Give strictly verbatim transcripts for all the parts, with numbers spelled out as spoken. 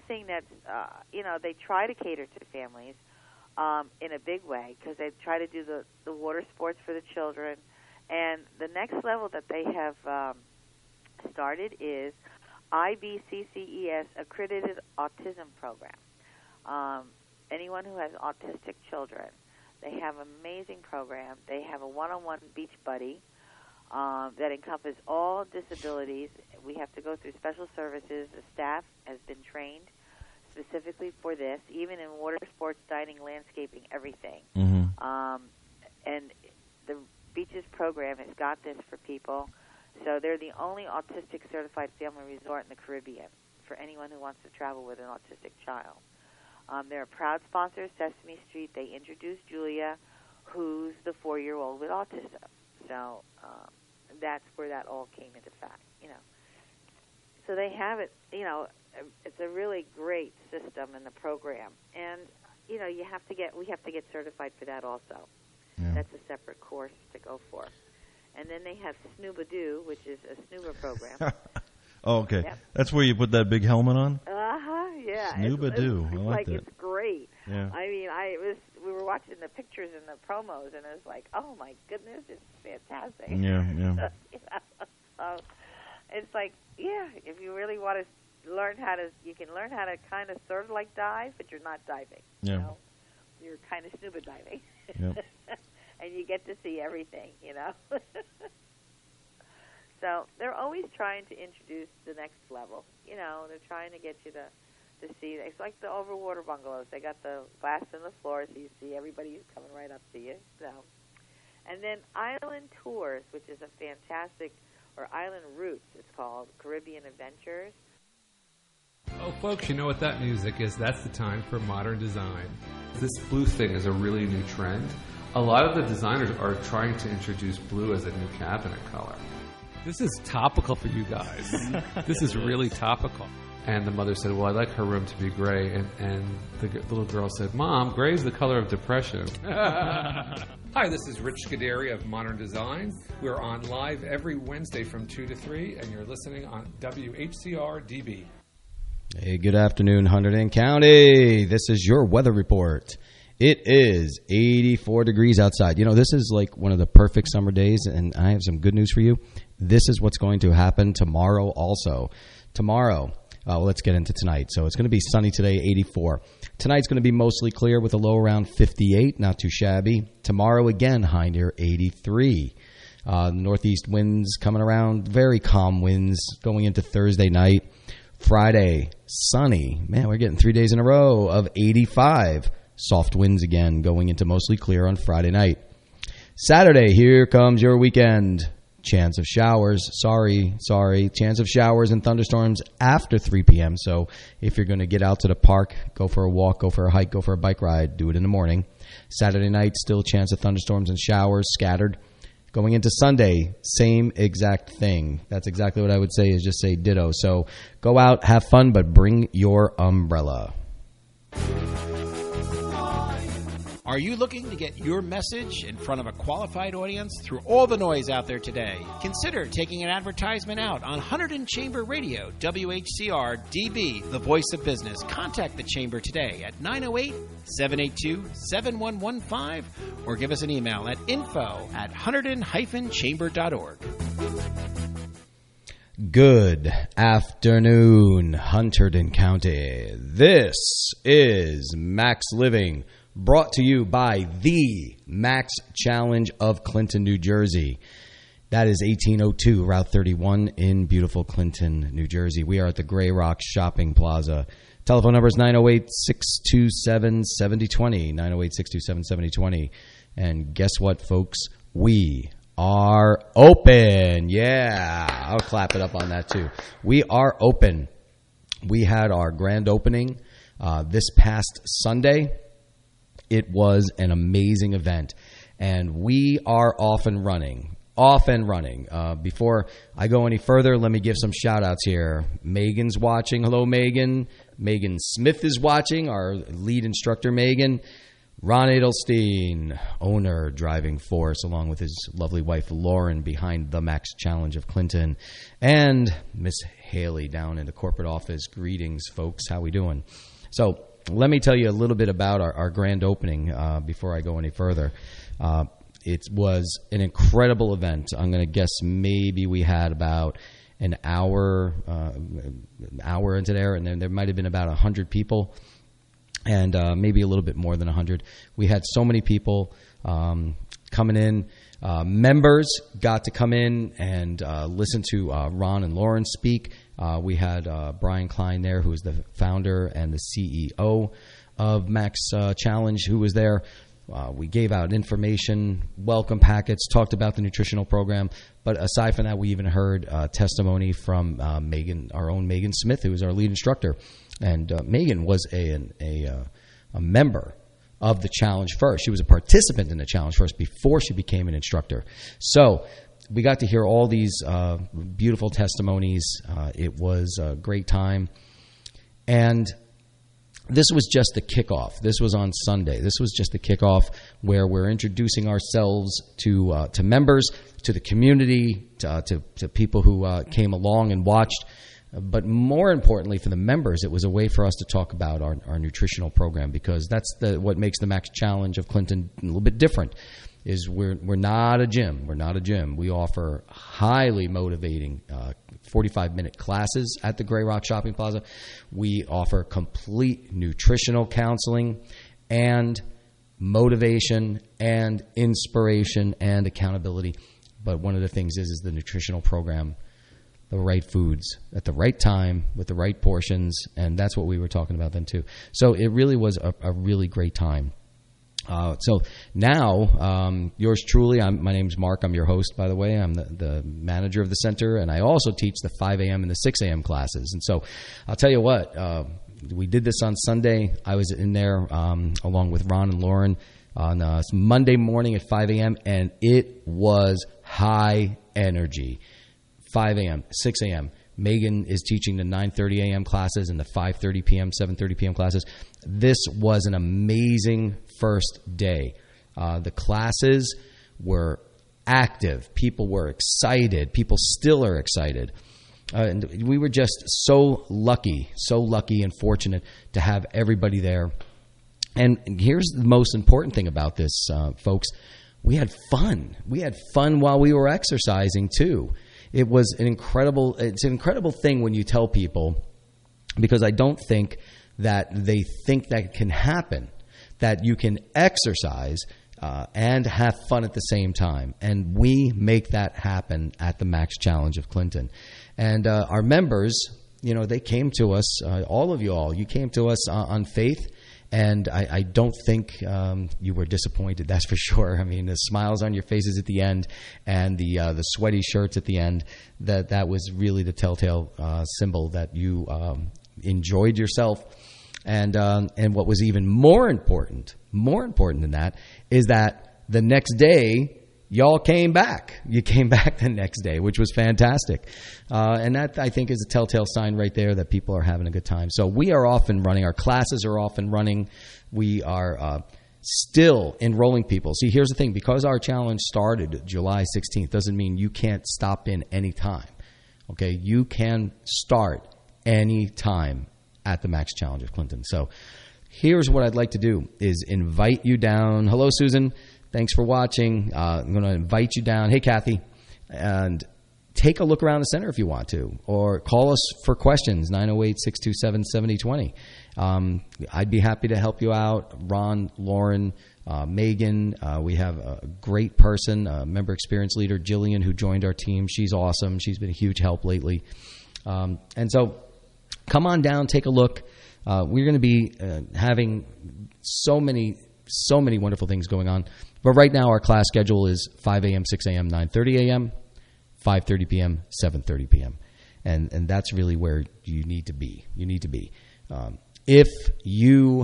something that's, uh, you know, they try to cater to families um, in a big way because they try to do the, the water sports for the children. And the next level that they have um, started is I B C C E S accredited autism program. Um, anyone who has autistic children, they have an amazing program. They have a one-on-one beach buddy um, that encompasses all disabilities. We have to go through special services. The staff has been trained specifically for this, even in water sports, dining, landscaping, everything. Mm-hmm. Um, and the Beaches program has got this for people. So they're the only autistic certified family resort in the Caribbean for anyone who wants to travel with an autistic child. Um, they're a proud sponsor of Sesame Street. They introduced Julia, who's the four-year-old with autism. So um, that's where that all came into fact, you know. So they have it, you know, it's a really great system in the program. And, you know, you have to get, we have to get certified for that also. Yeah. That's a separate course to go for. And then they have Snoobadoo, which is a snoober program. Oh, okay. Yep. That's where you put that big helmet on? Uh-huh, yeah. Snoobadoo. It's, it's I like like that. It's great. Yeah. I mean, I was we were watching the pictures and the promos, and it was like, oh, my goodness, it's fantastic. Yeah, yeah. You know? So it's like, yeah, if you really want to learn how to, you can learn how to kind of sort of like dive, but you're not diving. Yeah. You know? You're kind of scuba diving. Yep. And you get to see everything, you know. So they're always trying to introduce the next level. You know, they're trying to get you to, to see. It's like the overwater bungalows. They got the glass in the floor, so you see everybody who's coming right up to you. So, and then Island Tours, which is a fantastic, or Island Routes, it's called, Caribbean Adventures. Oh, folks, you know what that music is. That's the time for modern design. This blue thing is a really new trend. A lot of the designers are trying to introduce blue as a new cabinet color. This is topical for you guys. This is really topical. And the mother said, well, I'd like her room to be gray. And, and the g- little girl said, Mom, gray is the color of depression. Hi, this is Rich Scuderi of Modern Design. We're on live every Wednesday from two to three, and you're listening on W H C R D B. Hey, good afternoon, Hunterdon County. This is your weather report. It is eighty-four degrees outside. You know, this is like one of the perfect summer days, and I have some good news for you. This is what's going to happen tomorrow also. Tomorrow, uh, well, let's get into tonight. So it's going to be sunny today, eighty-four. Tonight's going to be mostly clear with a low around fifty-eight, not too shabby. Tomorrow, again, high near eighty-three. Uh, northeast winds coming around, very calm winds going into Thursday night. Friday, sunny. Man, we're getting three days in a row of eighty-five. Soft winds again going into mostly clear on Friday night. Saturday, here comes your weekend. Chance of showers. Sorry, sorry. Chance of showers and thunderstorms after three p.m. So if you're going to get out to the park, go for a walk, go for a hike, go for a bike ride, do it in the morning. Saturday night, still chance of thunderstorms and showers scattered. Going into Sunday, same exact thing. That's exactly what I would say is just say ditto. So go out, have fun, but bring your umbrella. Are you looking to get your message in front of a qualified audience through all the noise out there today? Consider taking an advertisement out on Hunterdon Chamber Radio, W H C R D B, the voice of business. Contact the Chamber today at nine oh eight, seven eight two, seven one one five or give us an email at info at hunterdon dash chamber dot org. Good afternoon, Hunterdon County. This is Max Living, brought to you by the Max Challenge of Clinton, New Jersey. That is eighteen oh two Route thirty-one in beautiful Clinton, New Jersey. We are at the Grey Rock Shopping Plaza. Telephone number is nine oh eight, six two seven, seven oh two oh, nine oh eight, six two seven, seven oh two oh. And guess what, folks? We are open. Yeah, I'll clap it up on that too. We are open. We had our grand opening uh, this past Sunday. It was an amazing event, and we are off and running, off and running. Uh, before I go any further, let me give some shout-outs here. Megan's watching. Hello, Megan. Megan Smith is watching, our lead instructor, Megan. Ron Edelstein, owner, driving force, along with his lovely wife Lauren, behind the Max Challenge of Clinton, and Miss Haley down in the corporate office. Greetings, folks. How we doing? So let me tell you a little bit about our, our grand opening uh, before I go any further. Uh, it was an incredible event. I'm going to guess maybe we had about an hour, uh, hour into there, and then there might have been about one hundred people. And uh, maybe a little bit more than one hundred. We had so many people um, coming in. Uh, members got to come in and uh, listen to uh, Ron and Lauren speak. Uh, we had uh, Brian Klein there, who is the founder and the C E O of Max uh, Challenge, who was there. Uh, we gave out information, welcome packets, talked about the nutritional program. But aside from that, we even heard uh, testimony from uh, Megan, our own Megan Smith, who was our lead instructor. And uh, Megan was a, an, a, uh, a member of the challenge first. She was a participant in the challenge first before she became an instructor. So we got to hear all these uh, beautiful testimonies. Uh, it was a great time. And this was just the kickoff. This was on Sunday. This was just the kickoff where we're introducing ourselves to uh, to members, to the community, to, uh, to, to people who uh, came along and watched. But more importantly, for the members, it was a way for us to talk about our, our nutritional program, because that's the what makes the Max Challenge of Clinton a little bit different. Is we're we're not a gym. We're not a gym. We offer highly motivating uh, forty-five minute classes at the Grey Rock Shopping Plaza. We offer complete nutritional counseling and motivation and inspiration and accountability. But one of the things is is the nutritional program. The right foods at the right time with the right portions, and that's what we were talking about then too. So it really was a, a really great time. Uh, so now, um, yours truly, I'm, my name's Mark. I'm your host, by the way. I'm the, the manager of the center, and I also teach the five a.m. and the six a.m. classes. And so I'll tell you what, uh, we did this on Sunday. I was in there um, along with Ron and Lauren on uh, Monday morning at five a.m., and it was high energy. five a.m., six a.m. Megan is teaching the nine thirty a.m. classes and the five thirty p.m., seven thirty p.m. classes. This was an amazing first day. Uh, the classes were active. People were excited. People still are excited. Uh, and we were just so lucky, so lucky and fortunate to have everybody there. And here's the most important thing about this, uh, folks. We had fun. We had fun while we were exercising, too. It was an incredible, it's an incredible thing when you tell people, because I don't think that they think that can happen, that you can exercise uh, and have fun at the same time. And we make that happen at the Max Challenge of Clinton. And uh, our members, you know, they came to us, uh, all of you all, you came to us uh, on faith. And I, I don't think um, you were disappointed, that's for sure. I mean, the smiles on your faces at the end and the uh, the sweaty shirts at the end, that, that was really the telltale uh, symbol that you um, enjoyed yourself. And um, and what was even more important, more important than that, is that the next day, y'all came back. You came back the next day, which was fantastic. Uh, and that, I think, is a telltale sign right there that people are having a good time. So we are off and running. Our classes are off and running. We are uh, still enrolling people. See, here's the thing. Because our challenge started July sixteenth doesn't mean you can't stop in any time. Okay? You can start any time at the Max Challenge of Clinton. So here's what I'd like to do is invite you down. Hello, Susan. Thanks for watching. Uh, I'm going to invite you down. Hey, Kathy. And take a look around the center if you want to, or call us for questions, nine oh eight, six two seven, seven oh two oh. Um, I'd be happy to help you out. Ron, Lauren, uh, Megan. Uh, we have a great person, a member experience leader, Jillian, who joined our team. She's awesome. She's been a huge help lately. Um, and so come on down, take a look. Uh, we're going to be uh, having so many, so many wonderful things going on. But right now our class schedule is five a.m., six a.m., nine thirty a.m., five thirty p.m., seven thirty p.m. And and that's really where you need to be. You need to be. Um, if you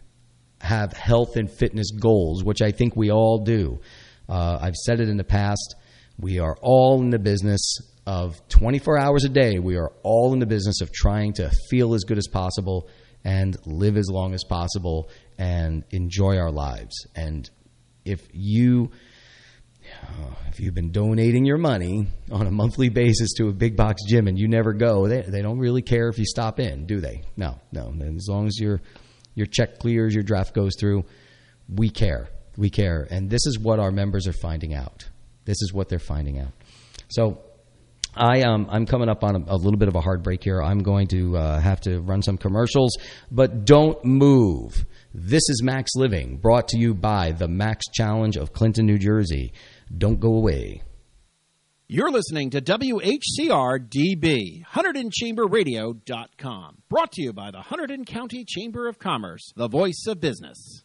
have health and fitness goals, which I think we all do, uh, I've said it in the past, we are all in the business of twenty-four hours a day. We are all in the business of trying to feel as good as possible and live as long as possible and enjoy our lives. And if you if you've been donating your money on a monthly basis to a big box gym and you never go, they they don't really care if you stop in, do they? No, no. As long as your your check clears, your draft goes through, we care. We care. And this is what our members are finding out. This is what they're finding out. So I, um, I'm coming up on a, a little bit of a hard break here. I'm going to uh, have to run some commercials, but don't move. This is Max Living, brought to you by the Max Challenge of Clinton, New Jersey. Don't go away. You're listening to W H C R D B, Hunterdon Chamber Radio dot com. Brought to you by the Hunterdon County Chamber of Commerce, the voice of business.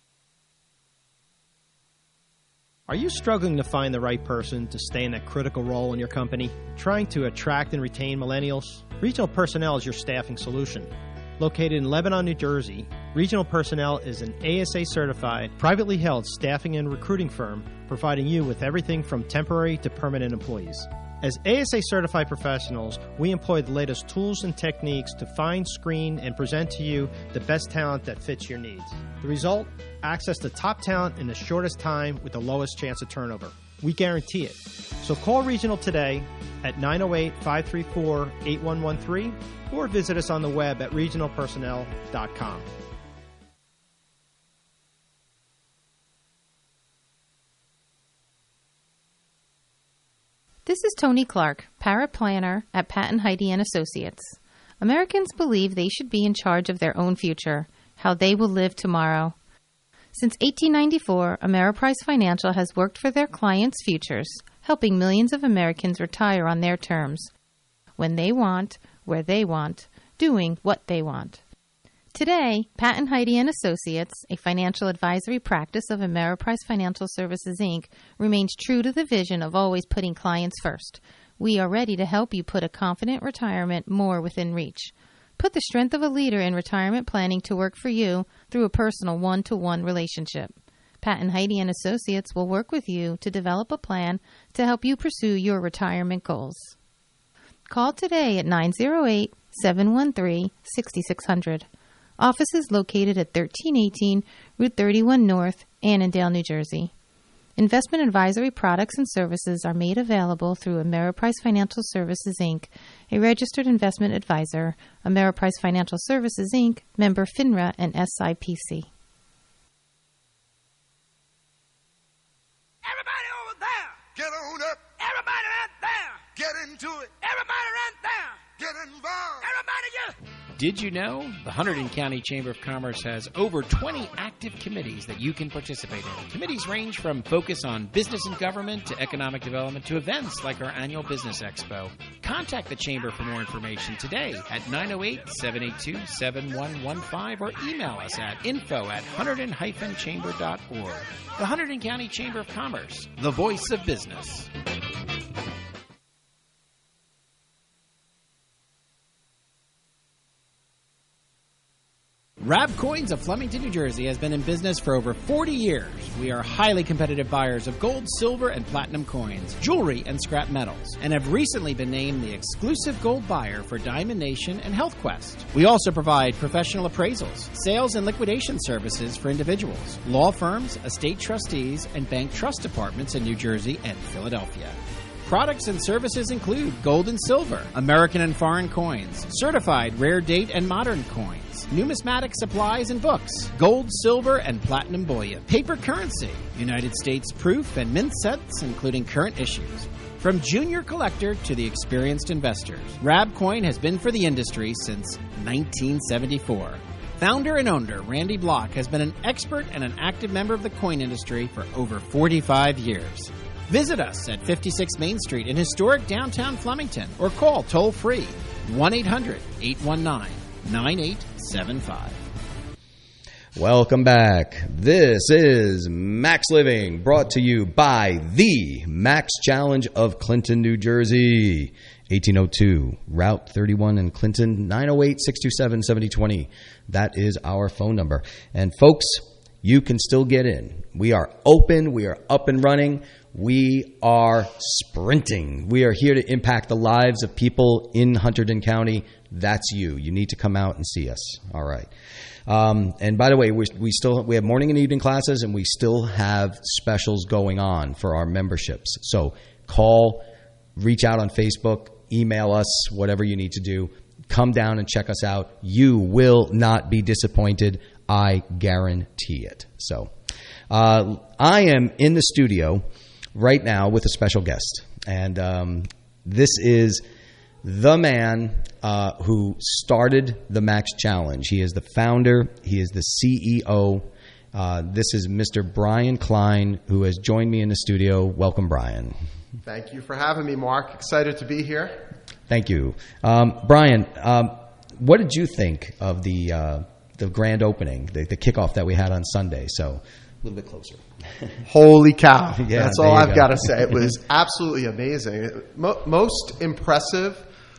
Are you struggling to find the right person to stay in that critical role in your company? Trying to attract and retain millennials? Regional Personnel is your staffing solution. Located in Lebanon, New Jersey, Regional Personnel is an A S A-certified, privately held staffing and recruiting firm providing you with everything from temporary to permanent employees. As A S A-certified professionals, we employ the latest tools and techniques to find, screen, and present to you the best talent that fits your needs. The result? Access to top talent in the shortest time with the lowest chance of turnover. We guarantee it. So call Regional today at nine oh eight, five three four, eight one one three or visit us on the web at regional personnel dot com. This is Tony Clark, paraplanner at Patton Heidi and Associates. Americans believe they should be in charge of their own future, how they will live tomorrow. Since eighteen ninety-four, Ameriprise Financial has worked for their clients' futures, helping millions of Americans retire on their terms, when they want, where they want, doing what they want. Today, Patton Heidi and Associates, a financial advisory practice of Ameriprise Financial Services, Incorporated, remains true to the vision of always putting clients first. We are ready to help you put a confident retirement more within reach. Put the strength of a leader in retirement planning to work for you through a personal one-to-one relationship. Patton Heidi and Associates will work with you to develop a plan to help you pursue your retirement goals. Call today at nine oh eight, seven one three, six six zero zero. Office is located at thirteen eighteen Route thirty-one North, Annandale, New Jersey. Investment advisory products and services are made available through Ameriprise Financial Services, Incorporated, a registered investment advisor, Ameriprise Financial Services, Incorporated, member FINRA and S I P C. Everybody over there, get on up. Everybody right there, get into it. Everybody right there, get involved. Everybody just... Did you know the Hunterdon County Chamber of Commerce has over twenty active committees that you can participate in? Committees range from focus on business and government to economic development to events like our annual Business Expo. Contact the Chamber for more information today at nine oh eight, seven eight two, seven one one five or email us at info at hunterdon dash chamber dot org. The Hunterdon County Chamber of Commerce, the voice of business. Rab Coins of Flemington, New Jersey has been in business for over forty years. We are highly competitive buyers of gold, silver, and platinum coins, jewelry, and scrap metals, and have recently been named the exclusive gold buyer for Diamond Nation and Health Quest. We also provide professional appraisals, sales and liquidation services for individuals, law firms, estate trustees, and bank trust departments in New Jersey and Philadelphia. Products and services include gold and silver, American and foreign coins, certified rare date and modern coins, numismatic supplies and books, gold, silver, and platinum bullion, paper currency, United States proof and mint sets, including current issues. From junior collector to the experienced investors, Rab Coin has been for the industry since nineteen seventy-four. Founder and owner Randy Block has been an expert and an active member of the coin industry for over forty-five years. Visit us at fifty-six Main Street in historic downtown Flemington or call toll-free one eight hundred, eight one nine, nine eight seven five. Welcome back. This is Max Living, brought to you by the Max Challenge of Clinton, New Jersey. eighteen oh two Route thirty-one in Clinton, nine oh eight, six two seven, seven oh two oh. That is our phone number. And folks, you can still get in. We are open. We are up and running. We are sprinting. We are here to impact the lives of people in Hunterdon County. That's you. You need to come out and see us. All right. Um, and by the way, we, we still we have morning and evening classes, and we still have specials going on for our memberships. So call, reach out on Facebook, email us, whatever you need to do. Come down and check us out. You will not be disappointed. I guarantee it. So uh, I am in the studio right now with a special guest. And um, this is the man uh, who started the Max Challenge. He is the founder. He is the C E O. Uh, this is Mister Brian Klein, who has joined me in the studio. Welcome, Brian. Thank you for having me, Mark. Excited to be here. Thank you. Um, Brian, um, what did you think of the uh, the grand opening, the, the kickoff that we had on Sunday? So a little bit closer. Holy cow. Yeah, that's all I've go. got to say. It was absolutely amazing. Mo- most impressive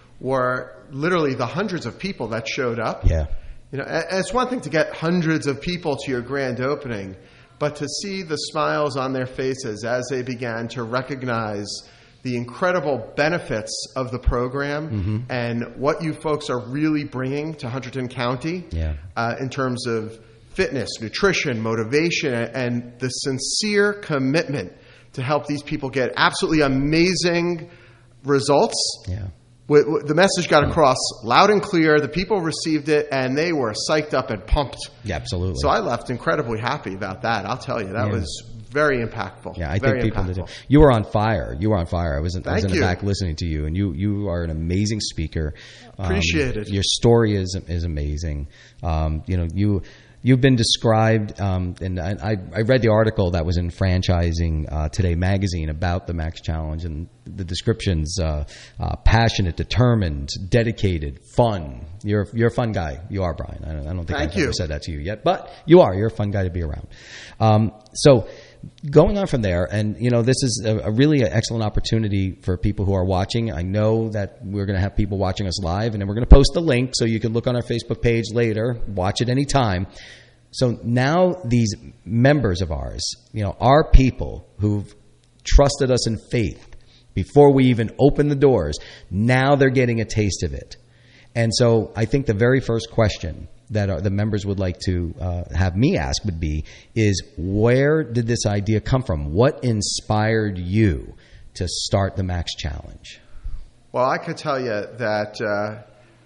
were literally the hundreds of people that showed up. Yeah. You know, and it's one thing to get hundreds of people to your grand opening, but to see the smiles on their faces as they began to recognize the incredible benefits of the program mm-hmm. and what you folks are really bringing to Hunterdon County yeah. uh, in terms of fitness, nutrition, motivation, and the sincere commitment to help these people get absolutely amazing results. Yeah. The message got across loud and clear. The people received it, and they were psyched up and pumped. Yeah, absolutely. So I left incredibly happy about that. I'll tell you, that yeah. was very impactful. Yeah, I very think people impactful. did. You were on fire. You were on fire. I was in, I was in Thank the you. back listening to you, and you, you are an amazing speaker. Um, Appreciate it. Your story is is amazing. Um, you know, you. You've been described, um, and I, I read the article that was in Franchising uh, Today magazine about the Max Challenge, and the descriptions: uh, uh, passionate, determined, dedicated, fun. You're you're a fun guy. You are, Brian. I don't, I don't think Thank I've you. ever said that to you yet, but you are. You're a fun guy to be around. Um, so. Going on from there, and you know, this is a, a really excellent opportunity for people who are watching. I know that we're going to have people watching us live, and then we're going to post the link so you can look on our Facebook page later, watch it anytime. So now these members of ours, you know, our people who've trusted us in faith before we even open the doors, now they're getting a taste of it. And so I think the very first question that are, the members would like to uh, have me ask would be, is where did this idea come from? What inspired you to start the Max Challenge? Well, I could tell you that, uh,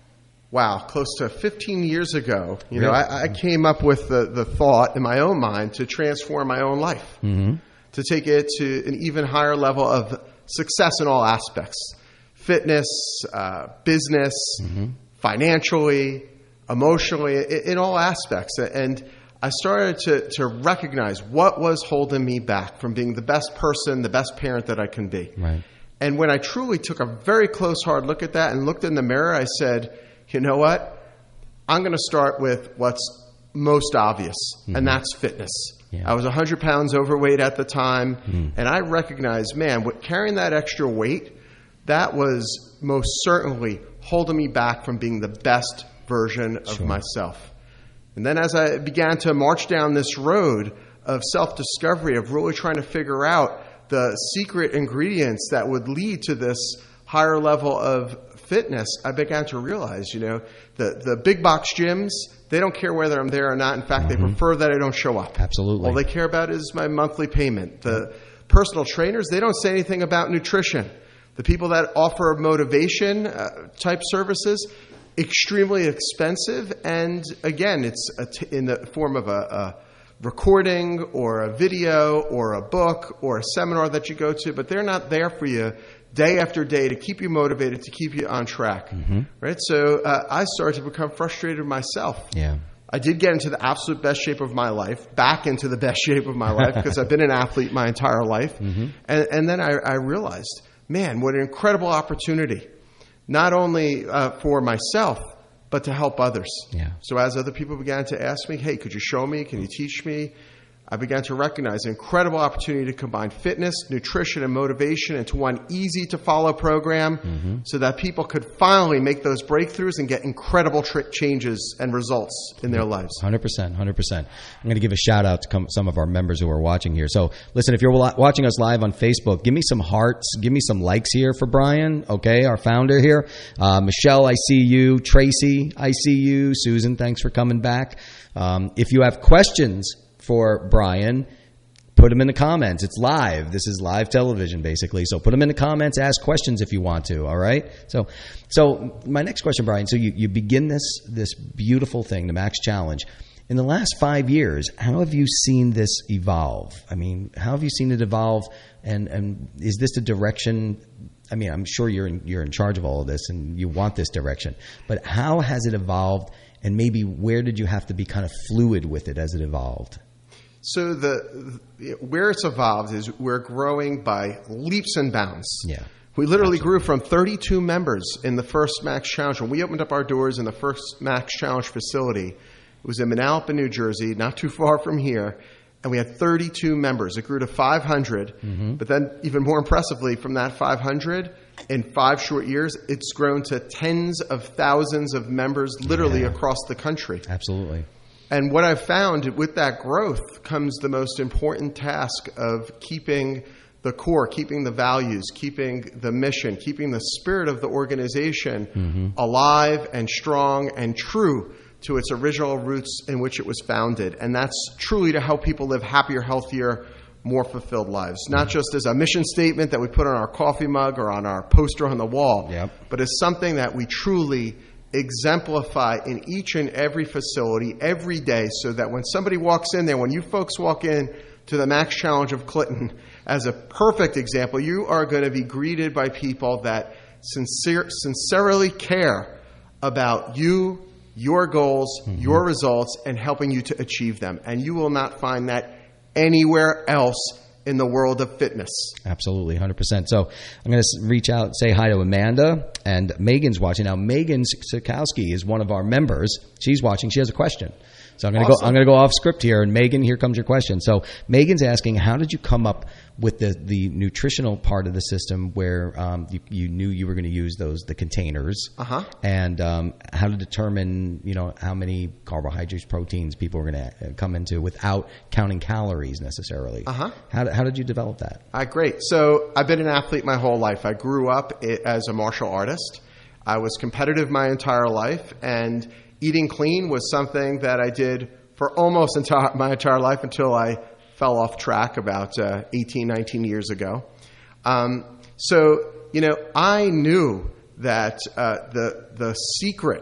wow, close to fifteen years ago, you Really? know, I, I came up with the, the thought in my own mind to transform my own life, Mm-hmm. to take it to an even higher level of success in all aspects, fitness, uh, business, Mm-hmm. financially, emotionally, in, in all aspects. And I started to, to recognize what was holding me back from being the best person, the best parent that I can be. Right. And when I truly took a very close, hard look at that and looked in the mirror, I said, you know what? I'm going to start with what's most obvious, Mm-hmm. and that's fitness. Yeah. I was one hundred pounds overweight at the time, Mm. and I recognized, man, what, carrying that extra weight, that was most certainly holding me back from being the best version of Sure. myself. And then as I began to march down this road of self-discovery, of really trying to figure out the secret ingredients that would lead to this higher level of fitness, I began to realize, you know, the, the big box gyms, they don't care whether I'm there or not. In fact, Mm-hmm. they prefer that I don't show up. Absolutely. All they care about is my monthly payment. The personal trainers, they don't say anything about nutrition. The people that offer motivation uh, type services, extremely expensive, and again, it's a t- in the form of a, a recording or a video or a book or a seminar that you go to, but they're not there for you day after day to keep you motivated, to keep you on track. Mm-hmm. Right? So uh, I started to become frustrated myself. Yeah. I did get into the absolute best shape of my life, back into the best shape of my life, because I've been an athlete my entire life. Mm-hmm. And, and then I, I realized, man, what an incredible opportunity, not only uh, for myself, but to help others. Yeah. So as other people began to ask me, hey, could you show me? Can you teach me? I began to recognize an incredible opportunity to combine fitness, nutrition, and motivation into one easy-to-follow program mm-hmm. so that people could finally make those breakthroughs and get incredible tr- changes and results in their lives. one hundred percent, one hundred percent. I'm going to give a shout-out to come, some of our members who are watching here. So, listen, if you're watching us live on Facebook, give me some hearts, give me some likes here for Brian, okay, our founder here. Uh, Michelle, I see you. Tracy, I see you. Susan, thanks for coming back. Um, if you have questions for Brian, put them in the comments. It's live. This is live television, basically. So put them in the comments. Ask questions if you want to. All right. So, so my next question, Brian. So you, you begin this this beautiful thing, the Max Challenge. In the last five years, how have you seen this evolve? I mean, how have you seen it evolve? And and is this the direction? I mean, I'm sure you're in, you're in charge of all of this, and you want this direction. But how has it evolved? And maybe where did you have to be kind of fluid with it as it evolved? So the, the where it's evolved is we're growing by leaps and bounds. Yeah, we literally absolutely. grew from thirty-two members in the first Max Challenge. When we opened up our doors in the first Max Challenge facility, it was in Manalapan, New Jersey, not too far from here, and we had thirty-two members. It grew to five hundred, mm-hmm. but then even more impressively, from that five hundred, in five short years, it's grown to tens of thousands of members literally yeah. across the country. Absolutely. And what I've found with that growth comes the most important task of keeping the core, keeping the values, keeping the mission, keeping the spirit of the organization mm-hmm. alive and strong and true to its original roots in which it was founded. And that's truly to help people live happier, healthier, more fulfilled lives. Not just as a mission statement that we put on our coffee mug or on our poster on the wall, yep. but as something that we truly exemplify in each and every facility every day, so that when somebody walks in there, when you folks walk in to the Max Challenge of Clinton, as a perfect example, you are going to be greeted by people that sincere, sincerely care about you, your goals, mm-hmm. your results, and helping you to achieve them. And you will not find that anywhere else in the world of fitness. Absolutely, one hundred percent. So I'm going to reach out and say hi to Amanda, and Megan's watching. Now, Megan Sikowski is one of our members. She's watching. She has a question. So I'm going to awesome. go I'm going to go off script here, and Megan, here comes your question. So Megan's asking, how did you come up with the, the nutritional part of the system where um, you, you knew you were going to use those the containers, uh-huh. and um, how to determine, you know, how many carbohydrates, proteins people were going to come into without counting calories necessarily. Uh-huh. How, how did you develop that? Uh, great. So I've been an athlete my whole life. I grew up as a martial artist. I was competitive my entire life, and eating clean was something that I did for almost entire, my entire life until I fell off track about uh, eighteen, nineteen years ago. Um, so, you know, I knew that uh, the the secret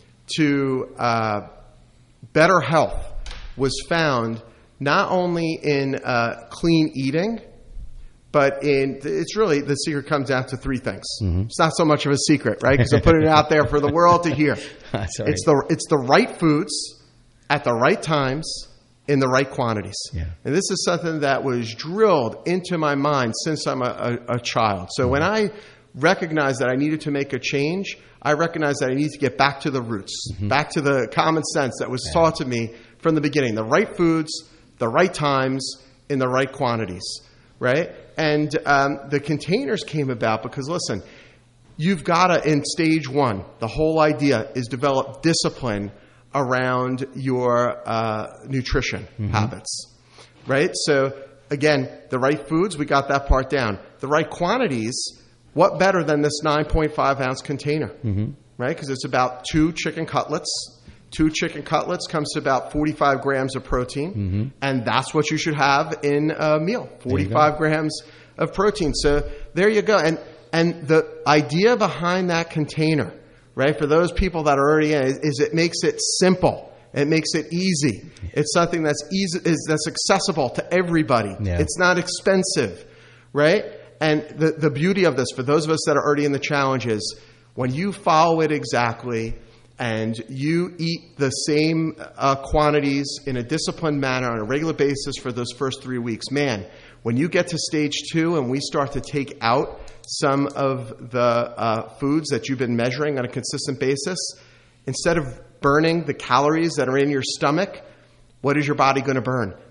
to uh, better health was found not only in uh, clean eating, but in it's really the secret comes down to three things. Mm-hmm. It's not so much of a secret, right? Because I'm putting it out there for the world to hear. It's the it's the right foods at the right times in the right quantities. Yeah. And this is something that was drilled into my mind since I'm a, a, a child. So mm-hmm. when I recognized that I needed to make a change, I recognized that I needed to get back to the roots, mm-hmm. back to the common sense that was yeah. taught to me from the beginning. The right foods, the right times, in the right quantities, right? And um, the containers came about because, listen, you've got to, in stage one, the whole idea is develop discipline around your uh, nutrition mm-hmm. habits, right? So, again, the right foods, we got that part down. The right quantities, what better than this nine point five ounce container, mm-hmm. right? Because it's about two chicken cutlets. Two chicken cutlets comes to about forty-five grams of protein, mm-hmm. and that's what you should have in a meal, forty-five grams of protein. So there you go. And and the idea behind that container, right, for those people that are already in it, is it makes it simple. It makes it easy. It's something that's easy, is that's accessible to everybody. Yeah. It's not expensive, right? And the, the beauty of this, for those of us that are already in the challenge, is when you follow it exactly and you eat the same uh, quantities in a disciplined manner on a regular basis for those first three weeks, man, when you get to stage two and we start to take out some of the uh, foods that you've been measuring on a consistent basis, instead of burning the calories that are in your stomach, what is your body going to burn?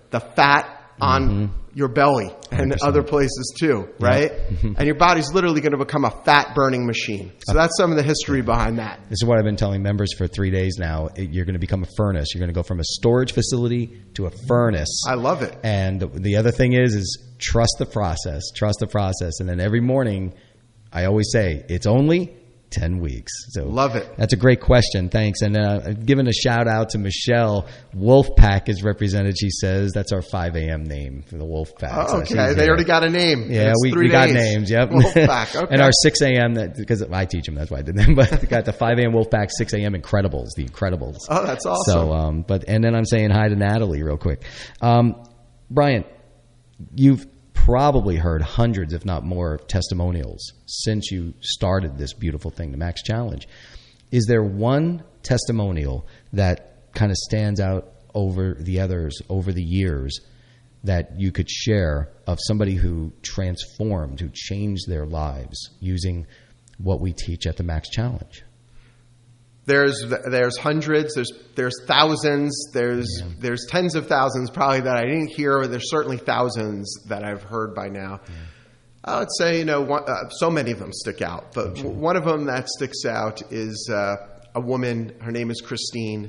the fat on Mm-hmm. your belly and one hundred percent. other places too, right? Yep. And your body's literally going to become a fat burning machine. So that's some of the history behind that. This is what I've been telling members for three days now. It- You're going to become a furnace. You're going to go from a storage facility to a furnace. I love it. And the, the other thing is, is trust the process. Trust the process. And then every morning, I always say, it's only ten weeks. So Love it. That's a great question. Thanks. And uh, I've given a shout out to Michelle. Wolfpack is represented. She says that's our five a.m. name for the Wolfpack. Oh, So okay, she's they here. already got a name. Yeah, It's we, three we got days. names. Yep. Wolfpack. Okay. And our six a.m. that because I teach them, that's why I did them. But we got the five a.m. Wolfpack, six a.m. Incredibles, the Incredibles. Oh, that's awesome. So, um, but and then I'm saying hi to Natalie real quick. Um, Brian, you've probably heard hundreds, if not more, testimonials since you started this beautiful thing, the Max Challenge. Is there one testimonial that kind of stands out over the others over the years that you could share of somebody who transformed, who changed their lives using what we teach at the Max Challenge? There's there's hundreds, there's there's thousands, there's Yeah. there's tens of thousands probably that I didn't hear, but there's certainly thousands that I've heard by now. Yeah. I would say, you know, one, uh, so many of them stick out, but Sure. one of them that sticks out is uh, a woman. Her name is Christine,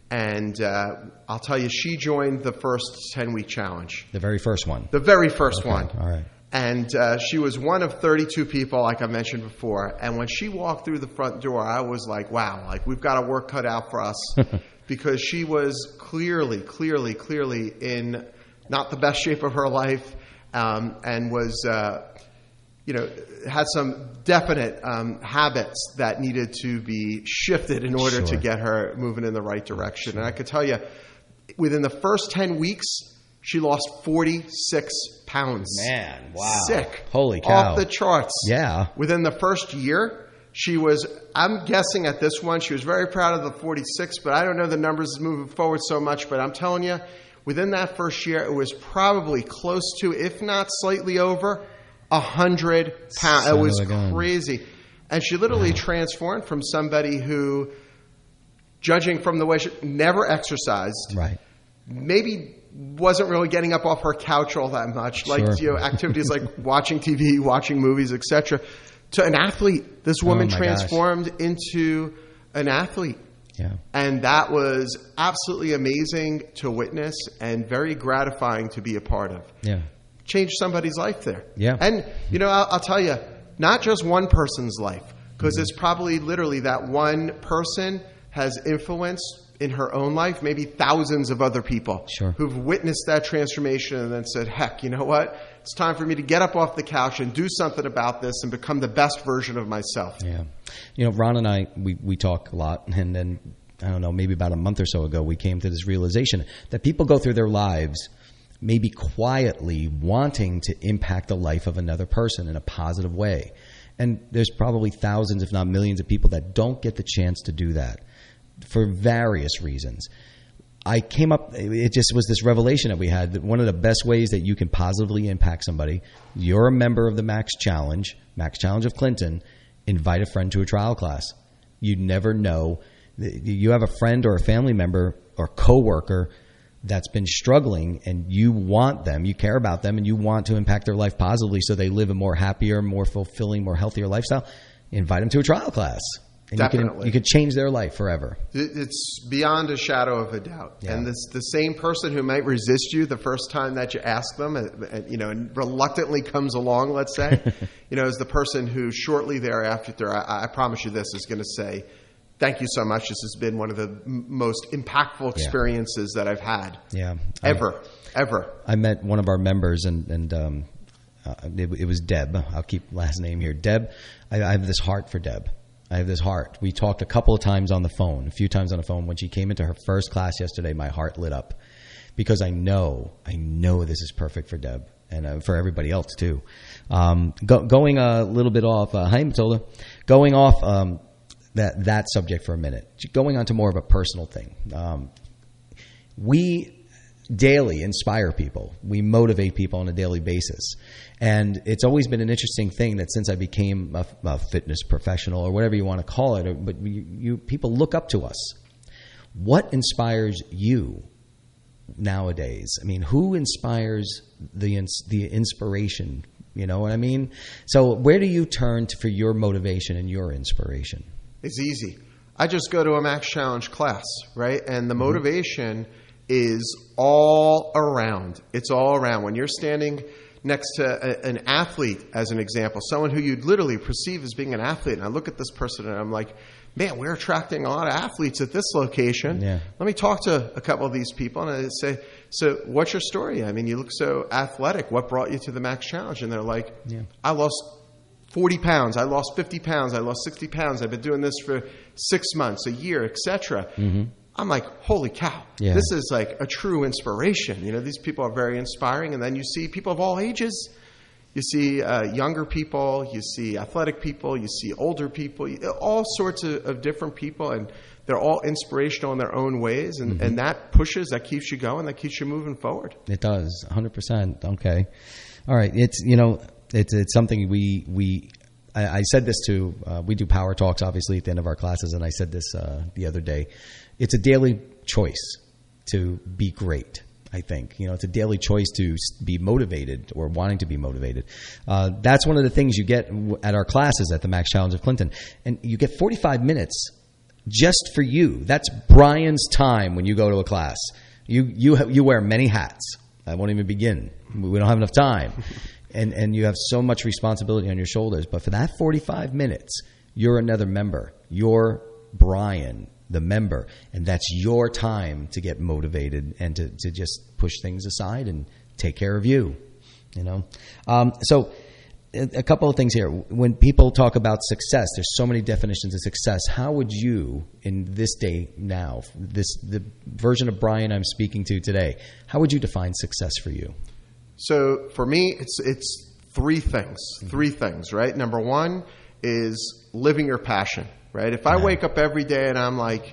and uh, I'll tell you, she joined the first ten-week challenge, The very first one. the very first Okay, one. All right. And uh, she was one of thirty-two people, like I mentioned before. And when she walked through the front door, I was like, wow, like we've got our work cut out for us. Because she was clearly, clearly, clearly in not the best shape of her life, um, and was, uh, you know, had some definite um, habits that needed to be shifted in order Sure. to get her moving in the right direction. And I could tell you, within the first ten weeks, she lost forty-six pounds. Man, wow. Sick. Holy cow. Off the charts. Yeah. Within the first year, she was, I'm guessing at this one, she was very proud of the forty-six, but I don't know the numbers moving forward so much. But I'm telling you, within that first year, it was probably close to, if not slightly over, one hundred pounds. Son It was of a gun. crazy. And she literally transformed from somebody who, judging from the way she never exercised, Right. maybe wasn't really getting up off her couch all that much, like Sure. you know, activities like watching T V, watching movies, et cetera. To an athlete, this woman Oh, my transformed into an athlete, Yeah. and that was absolutely amazing to witness and very gratifying to be a part of. Yeah. Changed somebody's life there. Yeah. And, you know, I'll, I'll tell you, not just one person's life, because Mm-hmm. it's probably literally that one person has influenced in her own life maybe thousands of other people Sure. who've witnessed that transformation and then said, heck, you know what? It's time for me to get up off the couch and do something about this and become the best version of myself. Yeah. You know, Ron and I, we, we talk a lot, and then, I don't know, maybe about a month or so ago, we came to this realization that people go through their lives maybe quietly wanting to impact the life of another person in a positive way. And there's probably thousands, if not millions, of people that don't get the chance to do that for various reasons. I came up, it just was this revelation that we had that one of the best ways that you can positively impact somebody, you're a member of the Max Challenge, Max Challenge of Clinton, invite a friend to a trial class. You never know. You have a friend or a family member or coworker that's been struggling, and you want them, you care about them, and you want to impact their life positively so they live a more happier, more fulfilling, more healthier lifestyle. Invite them to a trial class. And you can, Definitely. you could change their life forever. It's beyond a shadow of a doubt. Yeah. And this, the same person who might resist you the first time that you ask them, and, and, you know, and reluctantly comes along, let's say, you know, is the person who shortly thereafter, I, I promise you this, is going to say, thank you so much. This has been one of the m- most impactful experiences that I've had. Yeah. Ever. I, ever. I met one of our members, and, and um, uh, it, it was Deb. I'll keep last name here. Deb, I, I have this heart for Deb. I have this heart. We talked a couple of times on the phone, a few times on the phone. When she came into her first class yesterday, my heart lit up because I know, I know this is perfect for Deb and uh, for everybody else too. Um, go, going a little bit off, uh, hi Matilda, going off um, that, that subject for a minute, going on to more of a personal thing. Um, we daily inspire people. We motivate people on a daily basis. And it's always been an interesting thing that since I became a, a fitness professional or whatever you want to call it, or, but you, you people look up to us. What inspires you nowadays? I mean, who inspires the ins- the inspiration? You know what I mean? So where do you turn to for your motivation and your inspiration? It's easy. I just go to a Max Challenge class, right? And the motivation is all around. It's all around. When you're standing next to a, an athlete, as an example, someone who you'd literally perceive as being an athlete, and I look at this person and I'm like, man, we're attracting a lot of athletes at this location. Yeah. Let me talk to a couple of these people. And I say, so what's your story? I mean, you look so athletic. What brought you to the Max Challenge? And they're like, yeah. I lost forty pounds. I lost fifty pounds. I lost sixty pounds. I've been doing this for six months, a year, et cetera. Mm-hmm. I'm like, holy cow. Yeah. This is like a true inspiration. You know, these people are very inspiring. And then you see people of all ages. You see uh, younger people, you see athletic people, you see older people, all sorts of, of different people, and they're all inspirational in their own ways, and, Mm-hmm. and that pushes, that keeps you going, that keeps you moving forward. It does, one hundred percent. Okay. All right. It's, you know, it's it's something we, we I, I said this to, uh, we do power talks, obviously, at the end of our classes, and I said this uh, the other day. It's a daily choice to be great. I think, you know, it's a daily choice to be motivated or wanting to be motivated. Uh, that's one of the things you get at our classes at the Max Challenge of Clinton. And you get forty-five minutes just for you. That's Brian's time when you go to a class. You you have, you wear many hats. I won't even begin. We don't have enough time. And, and you have so much responsibility on your shoulders. But for that forty-five minutes, you're another member. You're Brian, the member, and that's your time to get motivated and to, to just push things aside and take care of you, you know. Um, so a, a couple of things here. When people talk about success, there's so many definitions of success. How would you, in this day now, this the version of Brian I'm speaking to today, how would you define success for you? So for me, it's it's three things. Three things, right? Number one is living your passion. Right? If I Yeah. wake up every day and I'm like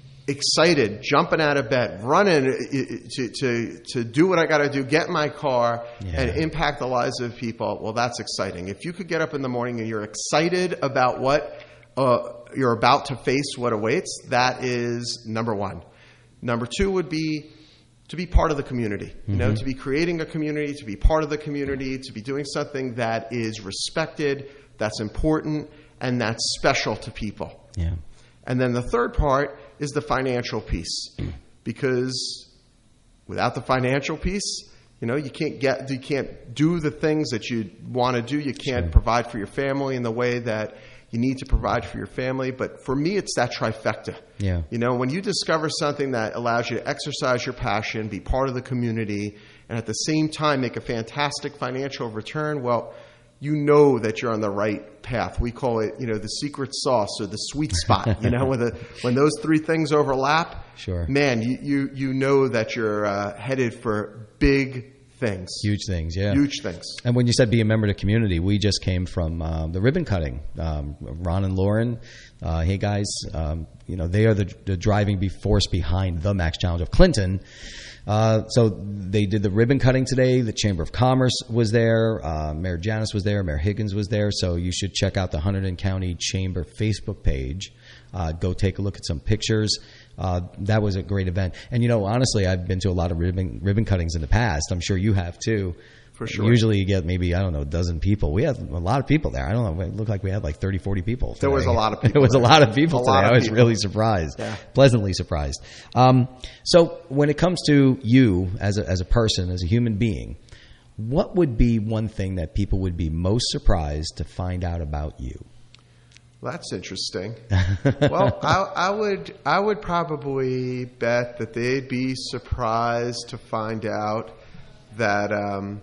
excited, jumping out of bed, running to to to do what I got to do, get in my car Yeah. and impact the lives of people, well, that's exciting. If you could get up in the morning and you're excited about what uh, you're about to face, what awaits, that is number one. Number two would be to be part of the community, you know, Mm-hmm. to be creating a community, to be part of the community, to be doing something that is respected, that's important, and that's special to people. Yeah. And then the third part is the financial piece, because without the financial piece, you know, you can't get, you can't do the things that you want to do. You can't Sure. provide for your family in the way that you need to provide for your family. But for me, it's that trifecta. Yeah. You know, when you discover something that allows you to exercise your passion, be part of the community, and at the same time make a fantastic financial return, well, you know that you're on the right path. We call it, you know, the secret sauce or the sweet spot. You know, when the when those three things overlap, Sure. man, you you, you know that you're uh, headed for big things, Huge things, yeah. huge things. And when you said be a member of the community, we just came from um, the ribbon cutting. Um, Ron and Lauren, uh, hey guys, um, you know, they are the, the driving be- force behind the Max Challenge of Clinton. Uh, so they did the ribbon cutting today. The Chamber of Commerce was there. Uh, Mayor Janice was there. Mayor Higgins was there. So you should check out the Hunterdon County Chamber Facebook page. Uh, go take a look at some pictures. Uh, that was a great event. And, you know, honestly, I've been to a lot of ribbon, ribbon cuttings in the past. I'm sure you have too. For sure. Usually you get maybe, I don't know, a dozen people. We had a lot of people there. I don't know. It looked like we had like thirty, forty people. There was today. a lot of people There was a there. lot of people A today. lot of I was people. really surprised. Yeah. Pleasantly surprised. Um, so when it comes to you as a, as a person, as a human being, what would be one thing that people would be most surprised to find out about you? Well, that's interesting. Well, I, I would I would probably bet that they'd be surprised to find out that. Um,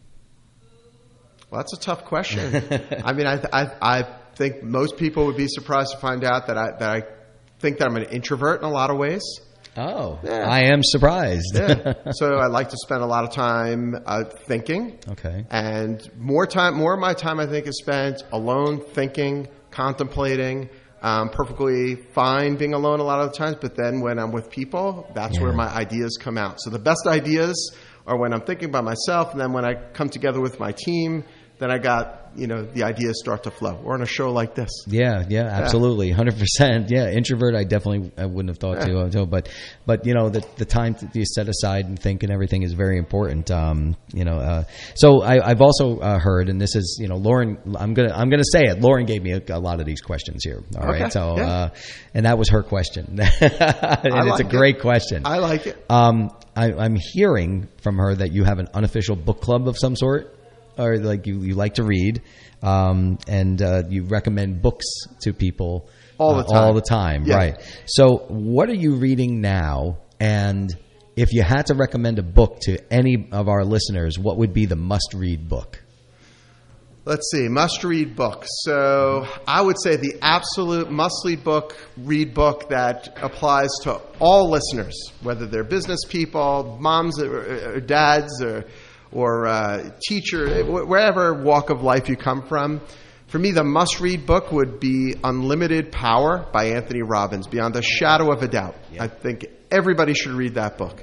well, that's a tough question. I mean, I, I I think most people would be surprised to find out that I that I think that I'm an introvert in a lot of ways. Oh, Yeah. I am surprised. Yeah. So I like to spend a lot of time uh, thinking. Okay. And more time, more of my time, I think, is spent alone, thinking, contemplating. Um, perfectly fine being alone a lot of the times, but then when I'm with people, that's Yeah. where my ideas come out. So the best ideas are when I'm thinking by myself, and then when I come together with my team, then I got, you know, the ideas start to flow. Or on a show like this. Yeah, yeah, absolutely, one hundred percent. Yeah, introvert, I definitely I wouldn't have thought Yeah. to, to, but but you know, the the time that you set aside and think and everything is very important. Um, you know, uh, so I, I've also uh, heard, and this is, you know, Lauren. I'm gonna I'm gonna say it. Lauren gave me a, a lot of these questions here. All Okay, right, so yeah. uh, and that was her question, and it's like a great it. question. I like it. Um, I, I'm hearing from her that you have an unofficial book club of some sort, or like you, you like to read, um, and uh, you recommend books to people All the uh, time. all the time, Yeah. right? So, what are you reading now? And if you had to recommend a book to any of our listeners, what would be the must-read book? Let's see, must-read book. So I would say the absolute must-read book, read book that applies to all listeners, whether they're business people, moms or, or dads, or or uh, teacher, wherever walk of life you come from. For me, the must-read book would be Unlimited Power by Anthony Robbins, beyond a shadow of a doubt. Yeah. I think everybody should read that book.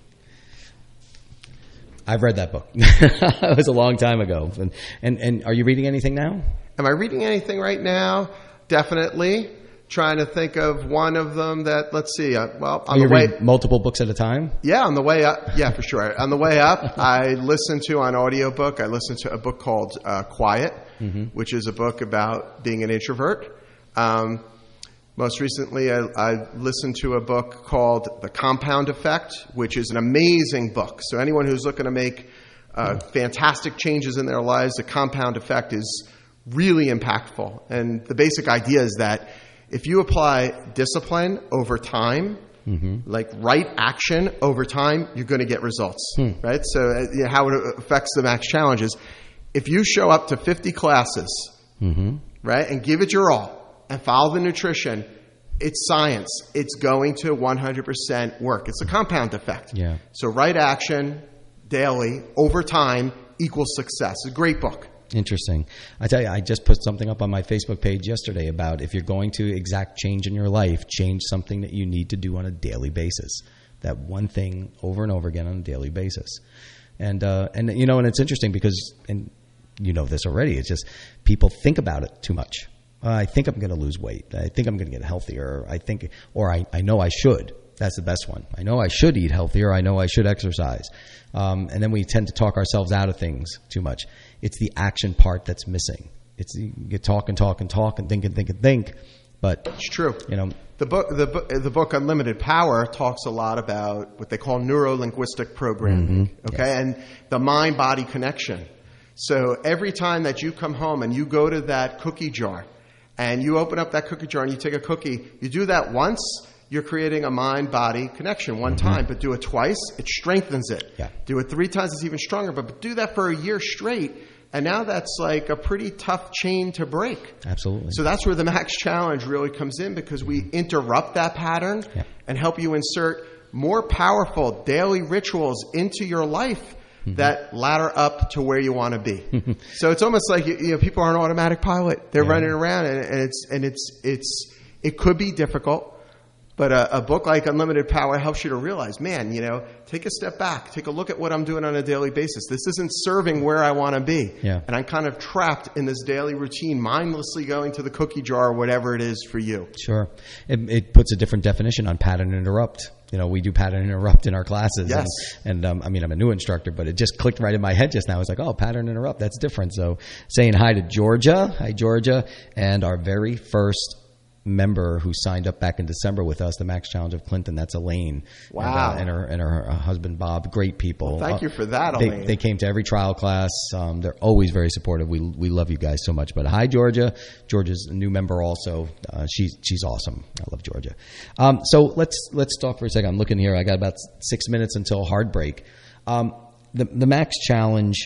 I've read that book. It was a long time ago. And, and and are you reading anything now? Am I reading anything right now? Definitely. Trying to think of one of them that, let's see, uh, well, on Are you the way... reading multiple books at a time? Yeah, on the way up. Yeah, for sure. On the way up, I listened to on audiobook, I listened to a book called uh, Quiet, Mm-hmm. which is a book about being an introvert. Um, most recently, I, I listened to a book called The Compound Effect, which is an amazing book. So anyone who's looking to make uh, fantastic changes in their lives, The Compound Effect is really impactful. And the basic idea is that if you apply discipline over time, Mm-hmm. like right action over time, you're going to get results, Hmm. right? So uh, you know, how it affects the Max Challenge is if you show up to fifty classes, Mm-hmm. right, and give it your all and follow the nutrition, it's science. It's going to one hundred percent work. It's a compound effect. Yeah. So right action daily over time equals success. It's a great book. Interesting. I tell you, I just put something up on my Facebook page yesterday about if you're going to exact change in your life, change something that you need to do on a daily basis. That one thing over and over again on a daily basis. And, uh, and you know, and it's interesting because, and you know this already, it's just people think about it too much. Uh, I think I'm going to lose weight. I think I'm going to get healthier. I think, or I, I know I should. That's the best one. I know I should eat healthier. I know I should exercise. Um, and then we tend to talk ourselves out of things too much. It's the action part that's missing. It's you get talk and talk and talk and think and think and think, but It's true. you know, The book, the book, the book Unlimited Power talks a lot about what they call neuro-linguistic programming. Mhm. Okay, Yes. and the mind-body connection. So every time that you come home and you go to that cookie jar, and you open up that cookie jar and you take a cookie, you do that once, you're creating a mind-body connection one time. But do it twice, it strengthens it. Yeah. Do it three times, it's even stronger. But, but do that for a year straight, and now that's like a pretty tough chain to break. absolutely. So that's where the Max Challenge really comes in, because we interrupt that pattern Yeah. and help you insert more powerful daily rituals into your life that ladder up to where you want to be. So it's almost like you know people are on automatic pilot; they're Yeah. running around, and, and it's and it's it's it could be difficult. But a, a book like Unlimited Power helps you to realize, man, you know, take a step back, take a look at what I'm doing on a daily basis. This isn't serving where I want to be. Yeah. And I'm kind of trapped in this daily routine, mindlessly going to the cookie jar or whatever it is for you. Sure. It, it puts a different definition on pattern interrupt. You know, we do pattern interrupt in our classes. Yes. And, and um, I mean, I'm a new instructor, but it just clicked right in my head just now. It's like, oh, pattern interrupt. That's different. So saying hi to Georgia. Hi, Georgia. And our very first member who signed up back in December with us, the Max Challenge of Clinton. That's Elaine. Wow. And, uh, and her and her husband Bob. Great people. Well, thank you for that, they, Elaine. They came to every trial class. Um, they're always very supportive. We we love you guys so much. But hi, Georgia. Georgia's a new member also. Uh, she's she's awesome. I love Georgia. Um, so let's let's talk for a second. I'm looking here. I got about six minutes until hard break. Um, the the Max Challenge.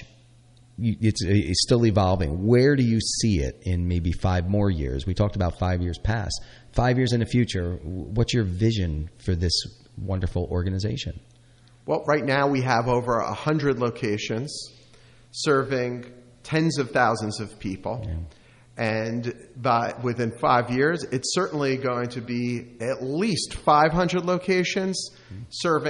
It's, it's still evolving. Where do you see it in maybe five more years? We talked about five years past. Five years in the future, what's your vision for this wonderful organization? Well, right now we have over one hundred locations serving tens of thousands of people. Yeah. And by, within five years, it's certainly going to be at least five hundred locations serving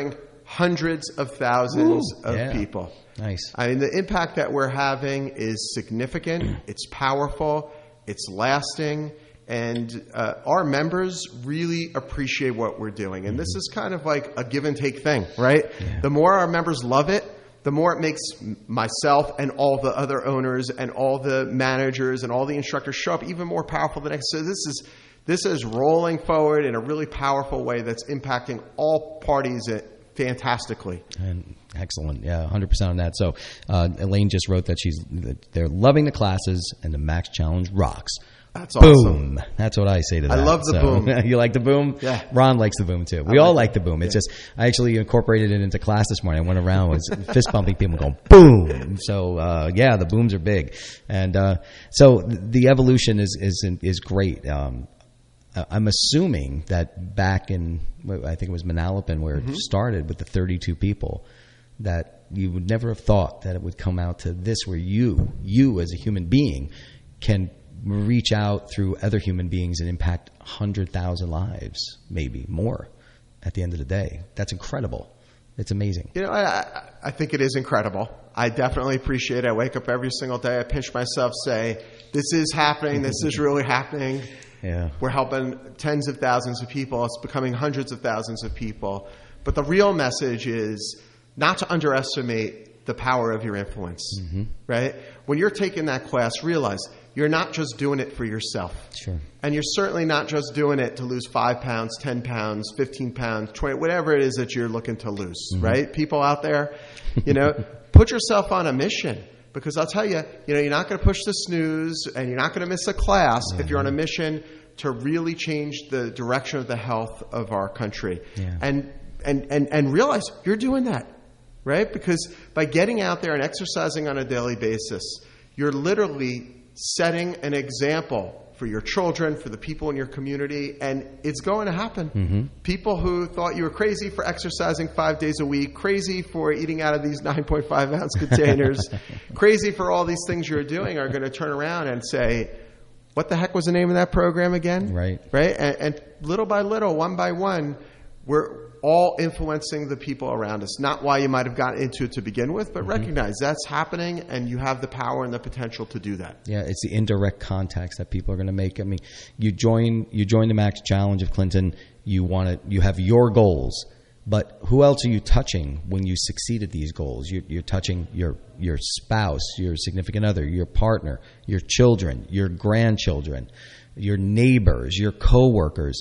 hundreds of thousands Ooh, of yeah. people. Nice. I mean, the impact that we're having is significant. It's powerful. It's lasting. And uh, our members really appreciate what we're doing. And this is kind of like a give and take thing, right? Yeah. The more our members love it, the more it makes myself and all the other owners and all the managers and all the instructors show up even more powerful than next. So this is this is rolling forward in a really powerful way that's impacting all parties fantastically. And excellent. Yeah, one hundred percent on that. So uh, Elaine just wrote that she's that they're loving the classes and the Max Challenge rocks. That's boom. Awesome. That's what I say to that. I love the so, boom. You like the boom? Yeah. Ron likes the boom too. We I all like like the boom. It's yeah. just I actually incorporated it into class this morning. I went around was fist pumping people going boom. So uh, yeah, the booms are big, and uh, so the evolution is is is great. Um, I'm assuming that back in I think it was Manalapan where mm-hmm. it started with the thirty-two people, that you would never have thought that it would come out to this, where you you as a human being can reach out through other human beings and impact one hundred thousand lives, maybe more at the end of the day. That's incredible. It's amazing. You know, I, I think it is incredible. I definitely appreciate it. I wake up every single day. I pinch myself, say, this is happening. This is really happening. Yeah. We're helping tens of thousands of people. It's becoming hundreds of thousands of people. But the real message is not to underestimate the power of your influence, mm-hmm. right? When you're taking that class, realize you're not just doing it for yourself. Sure. And you're certainly not just doing it to lose five pounds, ten pounds, fifteen pounds, twenty, whatever it is that you're looking to lose, mm-hmm. right? People out there, you know, put yourself on a mission. Because I'll tell you, you know, you're not going to push the snooze and you're not going to miss a class mm-hmm. if you're on a mission to really change the direction of the health of our country. Yeah. And, and, and, and realize you're doing that, right? Because by getting out there and exercising on a daily basis, you're literally setting an example for your children, for the people in your community, and it's going to happen. Mm-hmm. People who thought you were crazy for exercising five days a week, crazy for eating out of these nine point five ounce containers, crazy for all these things you're doing are going to turn around and say, what the heck was the name of that program again? Right. Right? And, and little by little, one by one, we're all influencing the people around us. Not why you might have gotten into it to begin with, but mm-hmm. recognize that's happening and you have the power and the potential to do that. Yeah, it's the indirect contacts that people are going to make. I mean, you join you join the Max Challenge of Clinton, you want to, you have your goals, but who else are you touching when you succeed at these goals? You're, you're touching your your spouse, your significant other, your partner, your children, your grandchildren, your neighbors, your coworkers.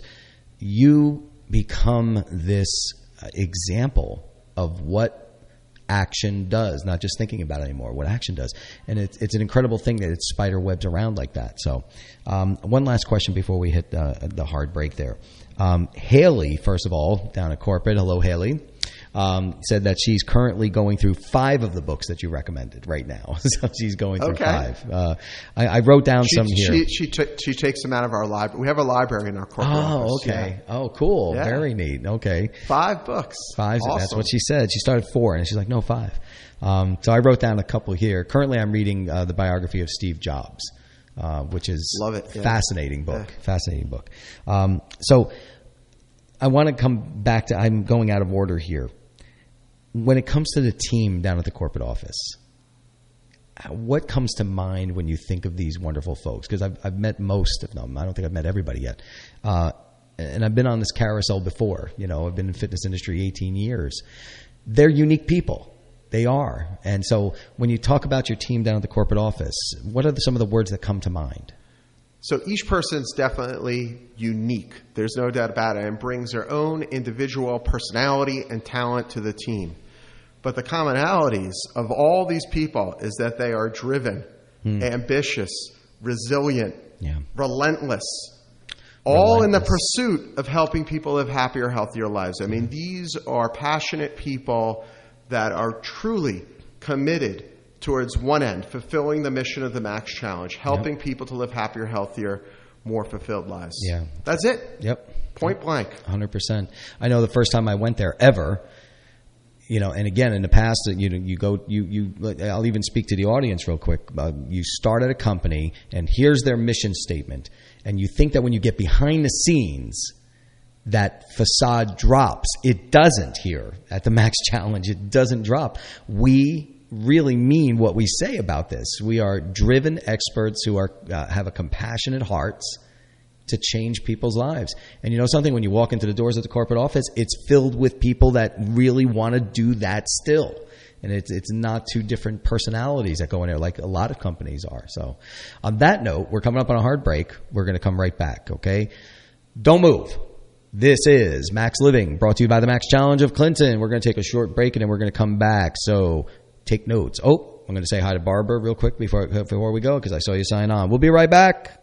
You become this example of what action does, not just thinking about it anymore, what action does. And it's, it's an incredible thing that it spider webs around like that. So um, one last question before we hit uh, the hard break there. Um, Haley, first of all, down at corporate, hello Haley, um, said that she's currently going through five of the books that you recommended right now. So she's going through okay. five. Uh, I, I wrote down she, some here. She she, t- she takes them out of our library. We have a library in our corporate oh, office. okay. Yeah. Oh, cool. Yeah. Very neat. Okay. Five books. Five. Awesome. That's what she said. She started four, and she's like, no, five. Um, so I wrote down a couple here. Currently, I'm reading uh, the biography of Steve Jobs, uh, which is Love it. Yeah. fascinating book. Yeah. Fascinating book. Um, so I want to come back to, I'm going out of order here. When it comes to the team down at the corporate office, what comes to mind when you think of these wonderful folks? Because I've, I've met most of them. I don't think I've met everybody yet. Uh, and I've been on this carousel before. You know, I've been in the fitness industry eighteen years. They're unique people. They are. And so when you talk about your team down at the corporate office, what are the, some of the words that come to mind? So each person's definitely unique. There's no doubt about it, and brings their own individual personality and talent to the team. But the commonalities of all these people is that they are driven, hmm. ambitious, resilient, yeah. relentless, all relentless. in the pursuit of helping people live happier, healthier lives. I mean, these are passionate people that are truly committed towards one end, fulfilling the mission of the Max Challenge, helping yep. people to live happier, healthier, more fulfilled lives. Yeah. That's it. Yep. Point blank. one hundred percent. I know the first time I went there ever, you know, and again, in the past, you know, you go, you, you, I'll even speak to the audience real quick. Uh, you start at a company and here's their mission statement. And you think that when you get behind the scenes, that facade drops. It doesn't here at the Max Challenge. It doesn't drop. We really mean what we say about this. We are driven experts who are uh, have a compassionate heart to change people's lives. And you know something? When you walk into the doors of the corporate office, it's filled with people that really want to do that still. And it's it's not two different personalities that go in there like a lot of companies are. So on that note, we're coming up on a hard break. We're going to come right back, okay? Don't move. This is Max Living, brought to you by the Max Challenge of Clinton. We're going to take a short break, and then we're going to come back. So take notes. Oh, I'm going to say hi to Barbara real quick before before we go because I saw you sign on. We'll be right back.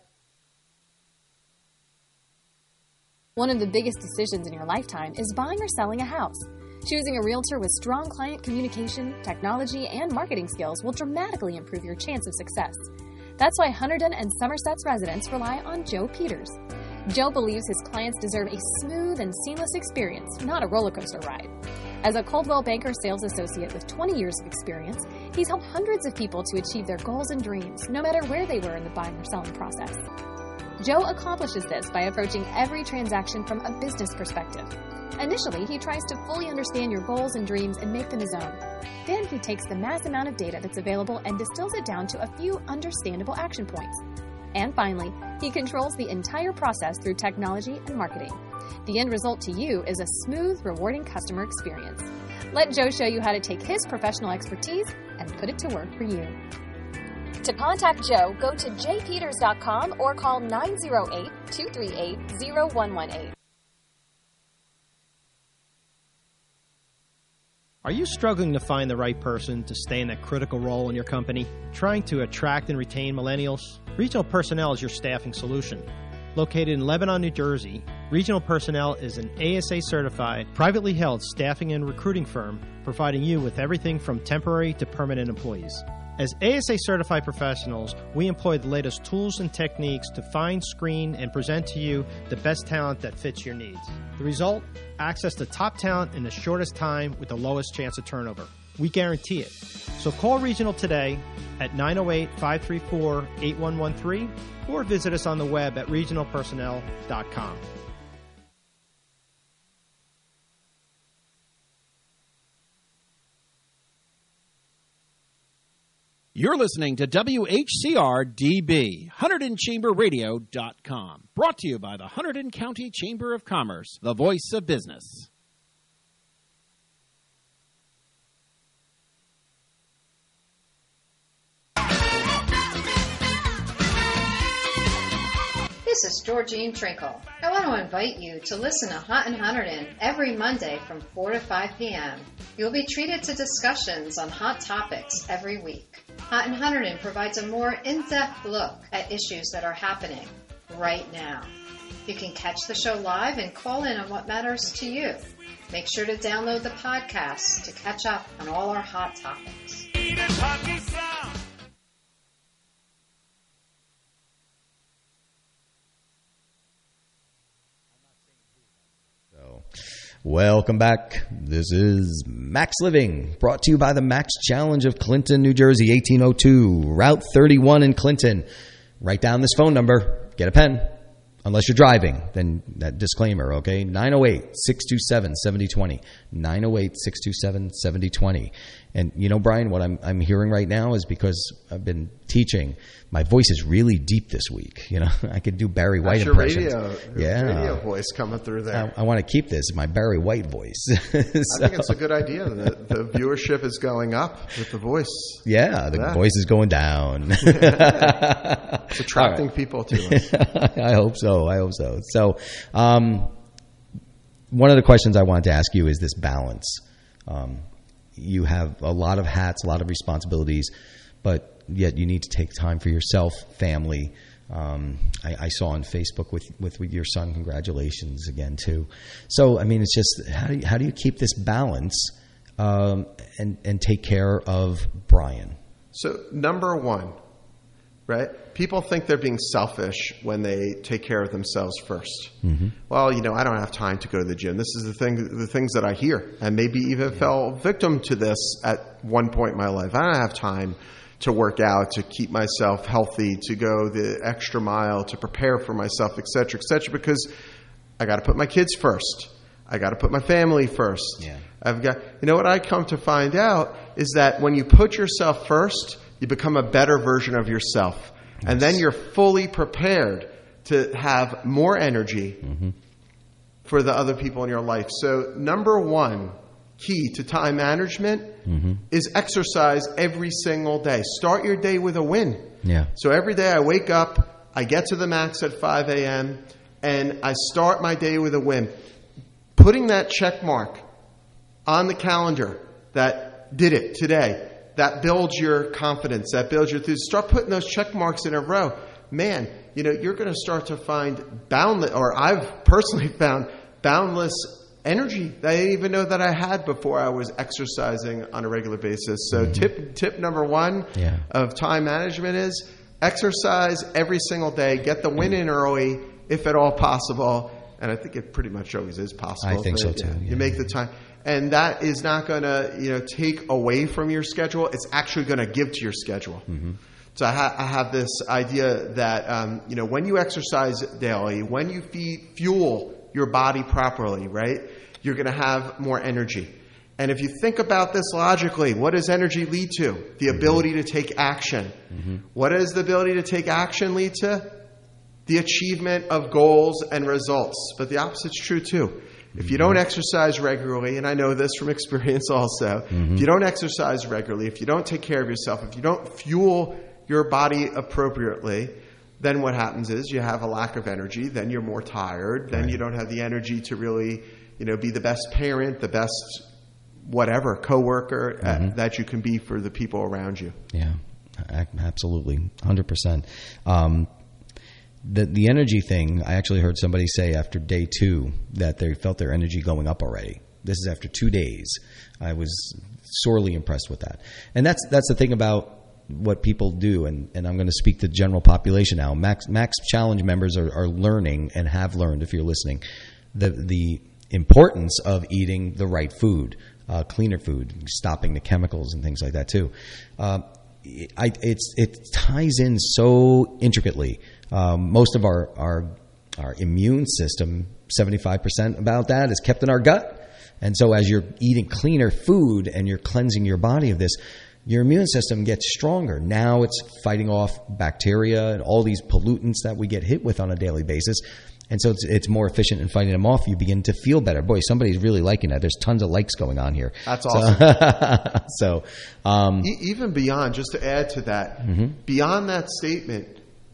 One of the biggest decisions in your lifetime is buying or selling a house. Choosing a realtor with strong client communication, technology, and marketing skills will dramatically improve your chance of success. That's why Hunterdon and Somerset's residents rely on Joe Peters. Joe believes his clients deserve a smooth and seamless experience, not a roller coaster ride. As a Coldwell Banker sales associate with twenty years of experience, he's helped hundreds of people to achieve their goals and dreams, no matter where they were in the buying or selling process. Joe accomplishes this by approaching every transaction from a business perspective. Initially, he tries to fully understand your goals and dreams and make them his own. Then he takes the mass amount of data that's available and distills it down to a few understandable action points. And finally, he controls the entire process through technology and marketing. The end result to you is a smooth, rewarding customer experience. Let Joe show you how to take his professional expertise and put it to work for you. To contact Joe, go to j peters dot com or call nine oh eight, two three eight, oh one one eight. Are you struggling to find the right person to stay in that critical role in your company? Trying to attract and retain millennials? Regional Personnel is your staffing solution. Located in Lebanon, New Jersey, Regional Personnel is an A S A-certified, privately held staffing and recruiting firm providing you with everything from temporary to permanent employees. As A S A-certified professionals, we employ the latest tools and techniques to find, screen, and present to you the best talent that fits your needs. The result? Access to top talent in the shortest time with the lowest chance of turnover. We guarantee it. So call Regional today at nine oh eight, five three four, eight one one three or visit us on the web at regional personnel dot com. You're listening to W H C R D B, Hunterdon Chamber Radio dot com. Brought to you by the Hunterdon County Chamber of Commerce, the voice of business. This is Georgine Trinkle. I want to invite you to listen to Hot in Hunterdon every Monday from four to five p.m. You'll be treated to discussions on hot topics every week. Hot in Hunterdon provides a more in-depth look at issues that are happening right now. You can catch the show live and call in on what matters to you. Make sure to download the podcast to catch up on all our hot topics. Welcome back. This is Max Living, brought to you by the Max Challenge of Clinton, New Jersey, eighteen oh two, Route thirty-one in Clinton. Write down this phone number. Get a pen. Unless you're driving, then that disclaimer, okay? nine oh eight, six two seven, seven oh two oh. nine oh eight, six two seven, seven oh two oh. And you know, Brian, what I'm I'm hearing right now is because I've been teaching, my voice is really deep this week. You know, I could do Barry White That's impressions. Your radio, yeah. radio voice coming through there. I, I want to keep this, my Barry White voice. so, I think it's a good idea. The, the viewership is going up with the voice. Yeah, the yeah. voice is going down. It's attracting right. people to it. I hope so. I hope so. So, um, one of the questions I wanted to ask you is this balance. Um, you have a lot of hats, a lot of responsibilities, but yet you need to take time for yourself, family. Um, I, I saw on Facebook with, with, with your son, congratulations again too. So, I mean, it's just, how do you, how do you keep this balance um, and, and take care of Brian? So, number one, right? People think they're being selfish when they take care of themselves first. Mm-hmm. Well, you know, I don't have time to go to the gym. This is the thing, the things that I hear, and maybe even yeah. fell victim to this at one point in my life. I don't have time to work out, to keep myself healthy, to go the extra mile, to prepare for myself, et cetera, et cetera, because I got to put my kids first. I got to put my family first. Yeah. I've got, you know what I come to find out is that when you put yourself first, you become a better version of yourself. Yes. And then you're fully prepared to have more energy mm-hmm. for the other people in your life. So number one key to time management mm-hmm. is exercise every single day. Start your day with a win. Yeah. So every day I wake up, I get to the max at five a.m., and I start my day with a win. Putting that check mark on the calendar that did it today, that builds your confidence, that builds your enthusiasm. Start putting those check marks in a row. Man, you know, you're going to start to find boundless, or I've personally found boundless energy that I didn't even know that I had before I was exercising on a regular basis. So mm-hmm. tip tip number one yeah. of time management is exercise every single day. Get the win in early, if at all possible. And I think it pretty much always is possible. I think so too. Yeah, yeah. You make the time. And that is not going to, you know, take away from your schedule. It's actually going to give to your schedule. Mm-hmm. So I, ha- I have this idea that, um, you know, when you exercise daily, when you feed, fuel your body properly, right, you're going to have more energy. And if you think about this logically, what does energy lead to? The mm-hmm. ability to take action. Mm-hmm. What does the ability to take action lead to? The achievement of goals and results. But the opposite's true too. If you don't exercise regularly, and I know this from experience also, mm-hmm. if you don't exercise regularly, if you don't take care of yourself, if you don't fuel your body appropriately, then what happens is you have a lack of energy, then you're more tired, then right. you don't have the energy to really, you know, be the best parent, the best whatever, coworker mm-hmm. uh, that you can be for the people around you. Yeah, absolutely, one hundred percent. Um, The the energy thing, I actually heard somebody say after day two that they felt their energy going up already. This is after two days. I was sorely impressed with that. And that's that's the thing about what people do, and, and I'm going to speak to the general population now. Max Max Challenge members are, are learning and have learned, if you're listening, the the importance of eating the right food, uh, cleaner food, stopping the chemicals and things like that too. Uh, I, it's it ties in so intricately. Um, most of our, our our immune system, seventy-five percent about that is kept in our gut. And so as you're eating cleaner food and you're cleansing your body of this, your immune system gets stronger. Now it's fighting off bacteria and all these pollutants that we get hit with on a daily basis. And so it's, it's more efficient in fighting them off. You begin to feel better. Boy, somebody's really liking that. There's tons of likes going on here. That's awesome. So, so um, e- even beyond, just to add to that, mm-hmm. beyond that statement,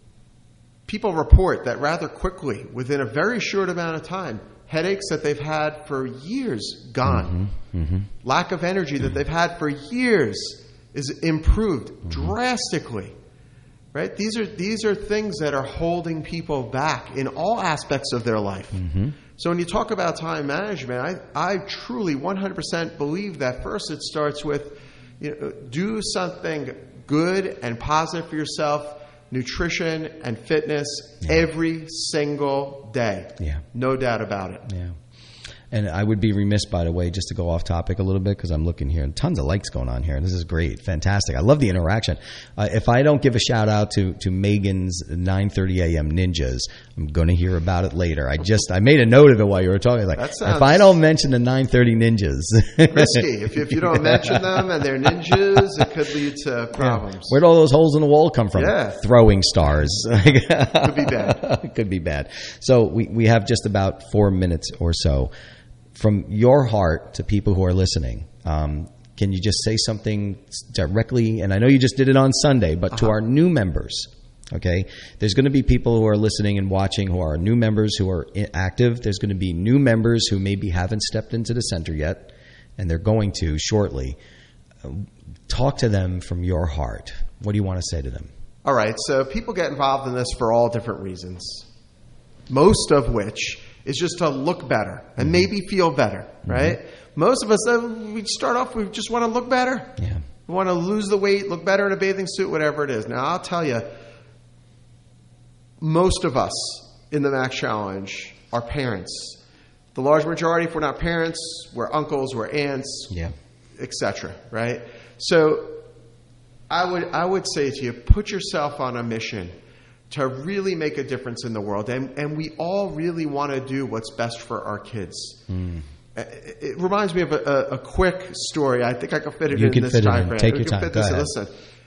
people report that rather quickly, within a very short amount of time, headaches that they've had for years gone. Mm-hmm. Mm-hmm. Lack of energy that they've had for years is improved mm-hmm. drastically. Right? These are these are things that are holding people back in all aspects of their life. Mm-hmm. So when you talk about time management, I, I truly one hundred percent believe that first it starts with, you know, do something good and positive for yourself, nutrition and fitness yeah. every single day. Yeah. No doubt about it. Yeah. And I would be remiss, by the way, just to go off topic a little bit, because I'm looking here and tons of likes going on here. This is great. Fantastic. I love the interaction. Uh, if I don't give a shout out to, to Megan's nine thirty a.m. Ninjas, I'm going to hear about it later. I just, I made a note of it while you were talking. Like, that sounds if I don't mention the nine thirty Ninjas. Risky. If, if you don't mention them and they're ninjas, it could lead to problems. Yeah. Where'd all those holes in the wall come from? Yeah. Throwing stars. Could be bad. Could be bad. So we, we have just about four minutes or so. From your heart to people who are listening, um, can you just say something directly? And I know you just did it on Sunday, but uh-huh. to our new members, okay? There's going to be people who are listening and watching who are new members who are active. There's going to be new members who maybe haven't stepped into the center yet, and they're going to shortly. Talk to them from your heart. What do you want to say to them? All right, so people get involved in this for all different reasons, most of which is just to look better and mm-hmm. maybe feel better, right? Mm-hmm. Most of us, uh, we start off, we just want to look better. Yeah. We want to lose the weight, look better in a bathing suit, whatever it is. Now, I'll tell you, most of us in the Max Challenge are parents. The large majority, if we're not parents, we're uncles, we're aunts, yeah. et cetera, right? So I would I would say to you, put yourself on a mission to really make a difference in the world. And, and we all really want to do what's best for our kids. Mm. It, it reminds me of a, a, a quick story. I think I can fit it you in can this fit time it in. frame. Take we your can time. Fit Go this. ahead. Listen,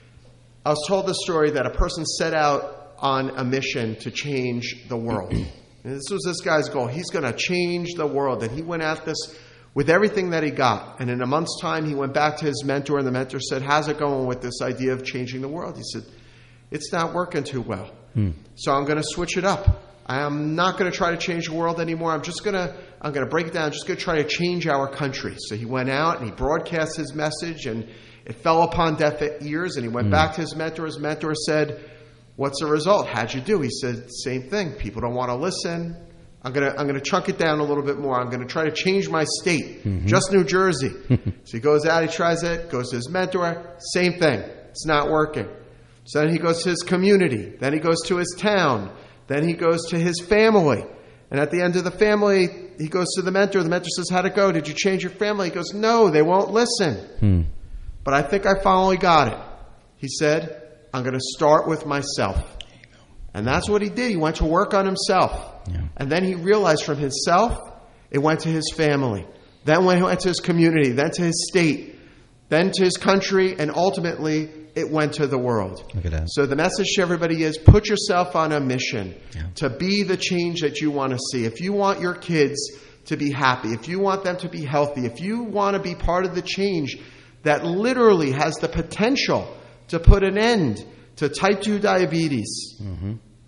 I was told this story that a person set out on a mission to change the world. And this was this guy's goal. He's going to change the world. And he went at this with everything that he got. And in a month's time, he went back to his mentor, and the mentor said, how's it going with this idea of changing the world? He said, it's not working too well. Hmm. So I'm going to switch it up. I am not going to try to change the world anymore. I'm just going to, I'm going to break it down. I'm just going to try to change our country. So he went out and he broadcast his message, and it fell upon deaf ears, and he went hmm. back to his mentor. His mentor said, what's the result? How'd you do? He said, same thing. People don't want to listen. I'm going to I'm going to chunk it down a little bit more. I'm going to try to change my state, mm-hmm. just New Jersey. So he goes out, he tries it, goes to his mentor, same thing. It's not working. So then he goes to his community. Then he goes to his town. Then he goes to his family. And at the end of the family, he goes to the mentor. The mentor says, how'd it go? Did you change your family? He goes, no, they won't listen. Hmm. But I think I finally got it. He said, I'm going to start with myself. And that's what he did. He went to work on himself. Yeah. And then he realized from himself, it went to his family. Then when he went to his community, then to his state, then to his country, and ultimately it went to the world. Look at that. So the message to everybody is put yourself on a mission yeah. to be the change that you want to see. If you want your kids to be happy, if you want them to be healthy, if you want to be part of the change that literally has the potential to put an end to type two diabetes, mm-hmm.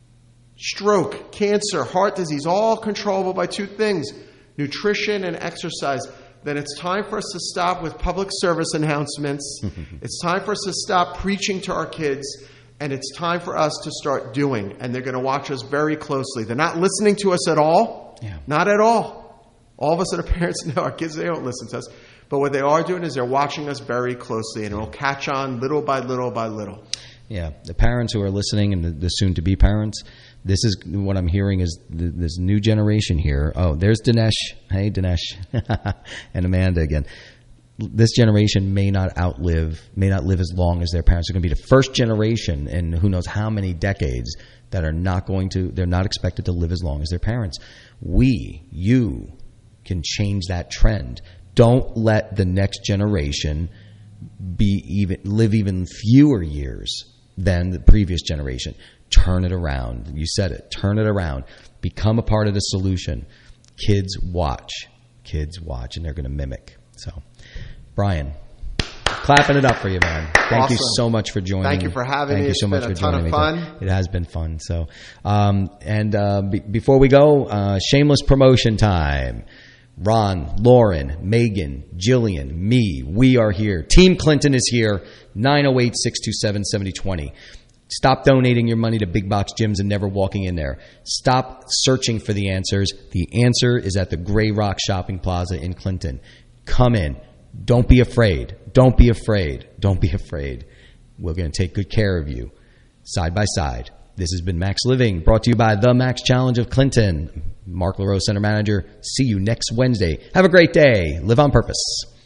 stroke, cancer, heart disease, all controllable by two things, nutrition and exercise, then it's time for us to stop with public service announcements. It's time for us to stop preaching to our kids, and it's time for us to start doing. And they're going to watch us very closely. They're not listening to us at all. Yeah. Not at all. All of us that are parents know our kids, they don't listen to us. But what they are doing is they're watching us very closely, and it will catch on little by little by little. Yeah, the parents who are listening and the, the soon-to-be parents, this is what I'm hearing is th- this new generation here. Oh, there's Dinesh. Hey, Dinesh. And Amanda again. This generation may not outlive, may not live as long as their parents. Are going to be the first generation in who knows how many decades that are not going to, they're not expected to live as long as their parents. We, you, can change that trend. Don't let the next generation be even live even fewer years than the previous generation. Turn it around. You said it. Turn it around. Become a part of the solution. Kids watch. Kids watch, and they're going to mimic. So, Brian, clapping it up for you, man. Thank awesome. you so much for joining. Thank you for having Thank me. you so it's much been a for ton joining of me. fun. It has been fun. So, um, and uh, be- before we go, uh, shameless promotion time. Ron, Lauren, Megan, Jillian, me, we are here. Team Clinton is here. nine oh eight, six two seven, seven oh two oh. Stop donating your money to big box gyms and never walking in there. Stop searching for the answers. The answer is at the Gray Rock Shopping Plaza in Clinton. Come in. Don't be afraid. Don't be afraid. Don't be afraid. We're going to take good care of you. Side by side. This has been Max Living, brought to you by the Max Challenge of Clinton. Mark LaRose, Center Manager. See you next Wednesday. Have a great day. Live on purpose.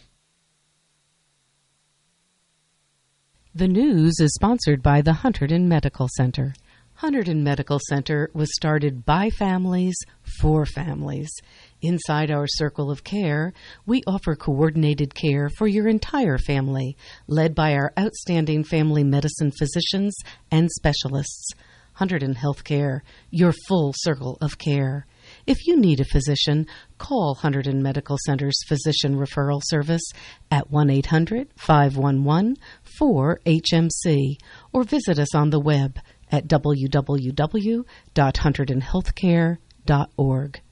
The news is sponsored by the Hunterdon Medical Center. Hunterdon Medical Center was started by families for families. Inside our circle of care, we offer coordinated care for your entire family, led by our outstanding family medicine physicians and specialists. Hunterdon Healthcare, your full circle of care. If you need a physician, call Hunterdon Medical Center's Physician Referral Service at one eight hundred, five one one, four H M C or visit us on the web at w w w dot hunterdon healthcare dot org.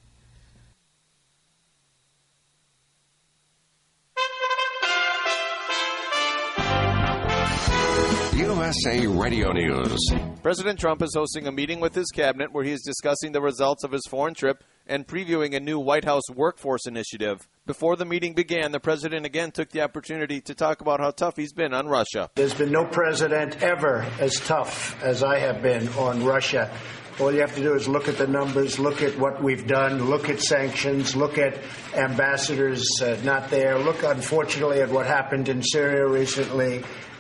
U S A Radio News. President Trump is hosting a meeting with his cabinet where he is discussing the results of his foreign trip and previewing a new White House workforce initiative. Before the meeting began, the president again took the opportunity to talk about how tough he's been on Russia. There's been no president ever as tough as I have been on Russia. All you have to do is look at the numbers, look at what we've done, look at sanctions, look at ambassadors uh, not there, look, unfortunately, at what happened in Syria recently.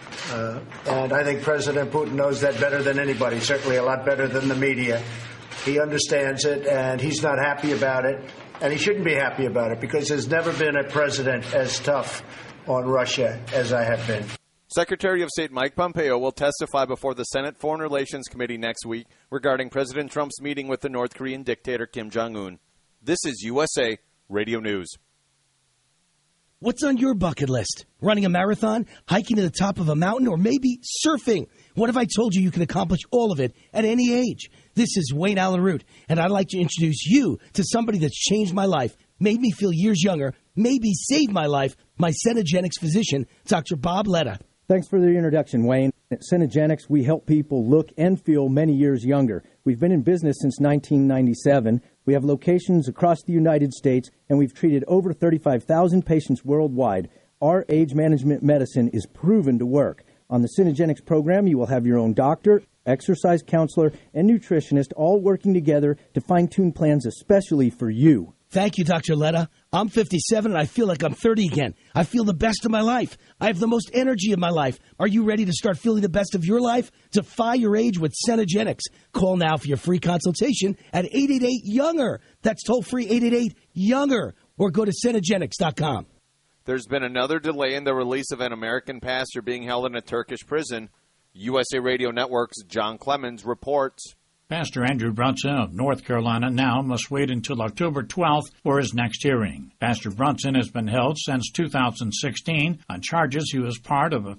Uh, and I think President Putin knows that better than anybody, certainly a lot better than the media. He understands it, and he's not happy about it. And he shouldn't be happy about it, because there's never been a president as tough on Russia as I have been. Secretary of State Mike Pompeo will testify before the Senate Foreign Relations Committee next week regarding President Trump's meeting with the North Korean dictator Kim Jong-un. This is U S A Radio News. What's on your bucket list? Running a marathon, hiking to the top of a mountain, or maybe surfing? What if I told you you can accomplish all of it at any age? This is Wayne Allen Root, and I'd like to introduce you to somebody that's changed my life, made me feel years younger, maybe saved my life, my Cenegenics physician, Doctor Bob Letta. Thanks for the introduction, Wayne. At Cenegenics, we help people look and feel many years younger. We've been in business since nineteen ninety-seven. We have locations across the United States, and we've treated over thirty-five thousand patients worldwide. Our age management medicine is proven to work. On the Cenegenics program, you will have your own doctor, exercise counselor, and nutritionist all working together to fine-tune plans especially for you. Thank you, Doctor Letta. I'm fifty-seven, and I feel like I'm thirty again. I feel the best of my life. I have the most energy of my life. Are you ready to start feeling the best of your life? Defy your age with Cenegenics. Call now for your free consultation at eight eight eight, younger. That's toll-free eight eight eight, younger. Or go to Cenegenics dot com. There's been another delay in the release of an American pastor being held in a Turkish prison. U S A Radio Network's John Clemens reports. Pastor Andrew Brunson of North Carolina now must wait until October twelfth for his next hearing. Pastor Brunson has been held since two thousand sixteen on charges he was part of a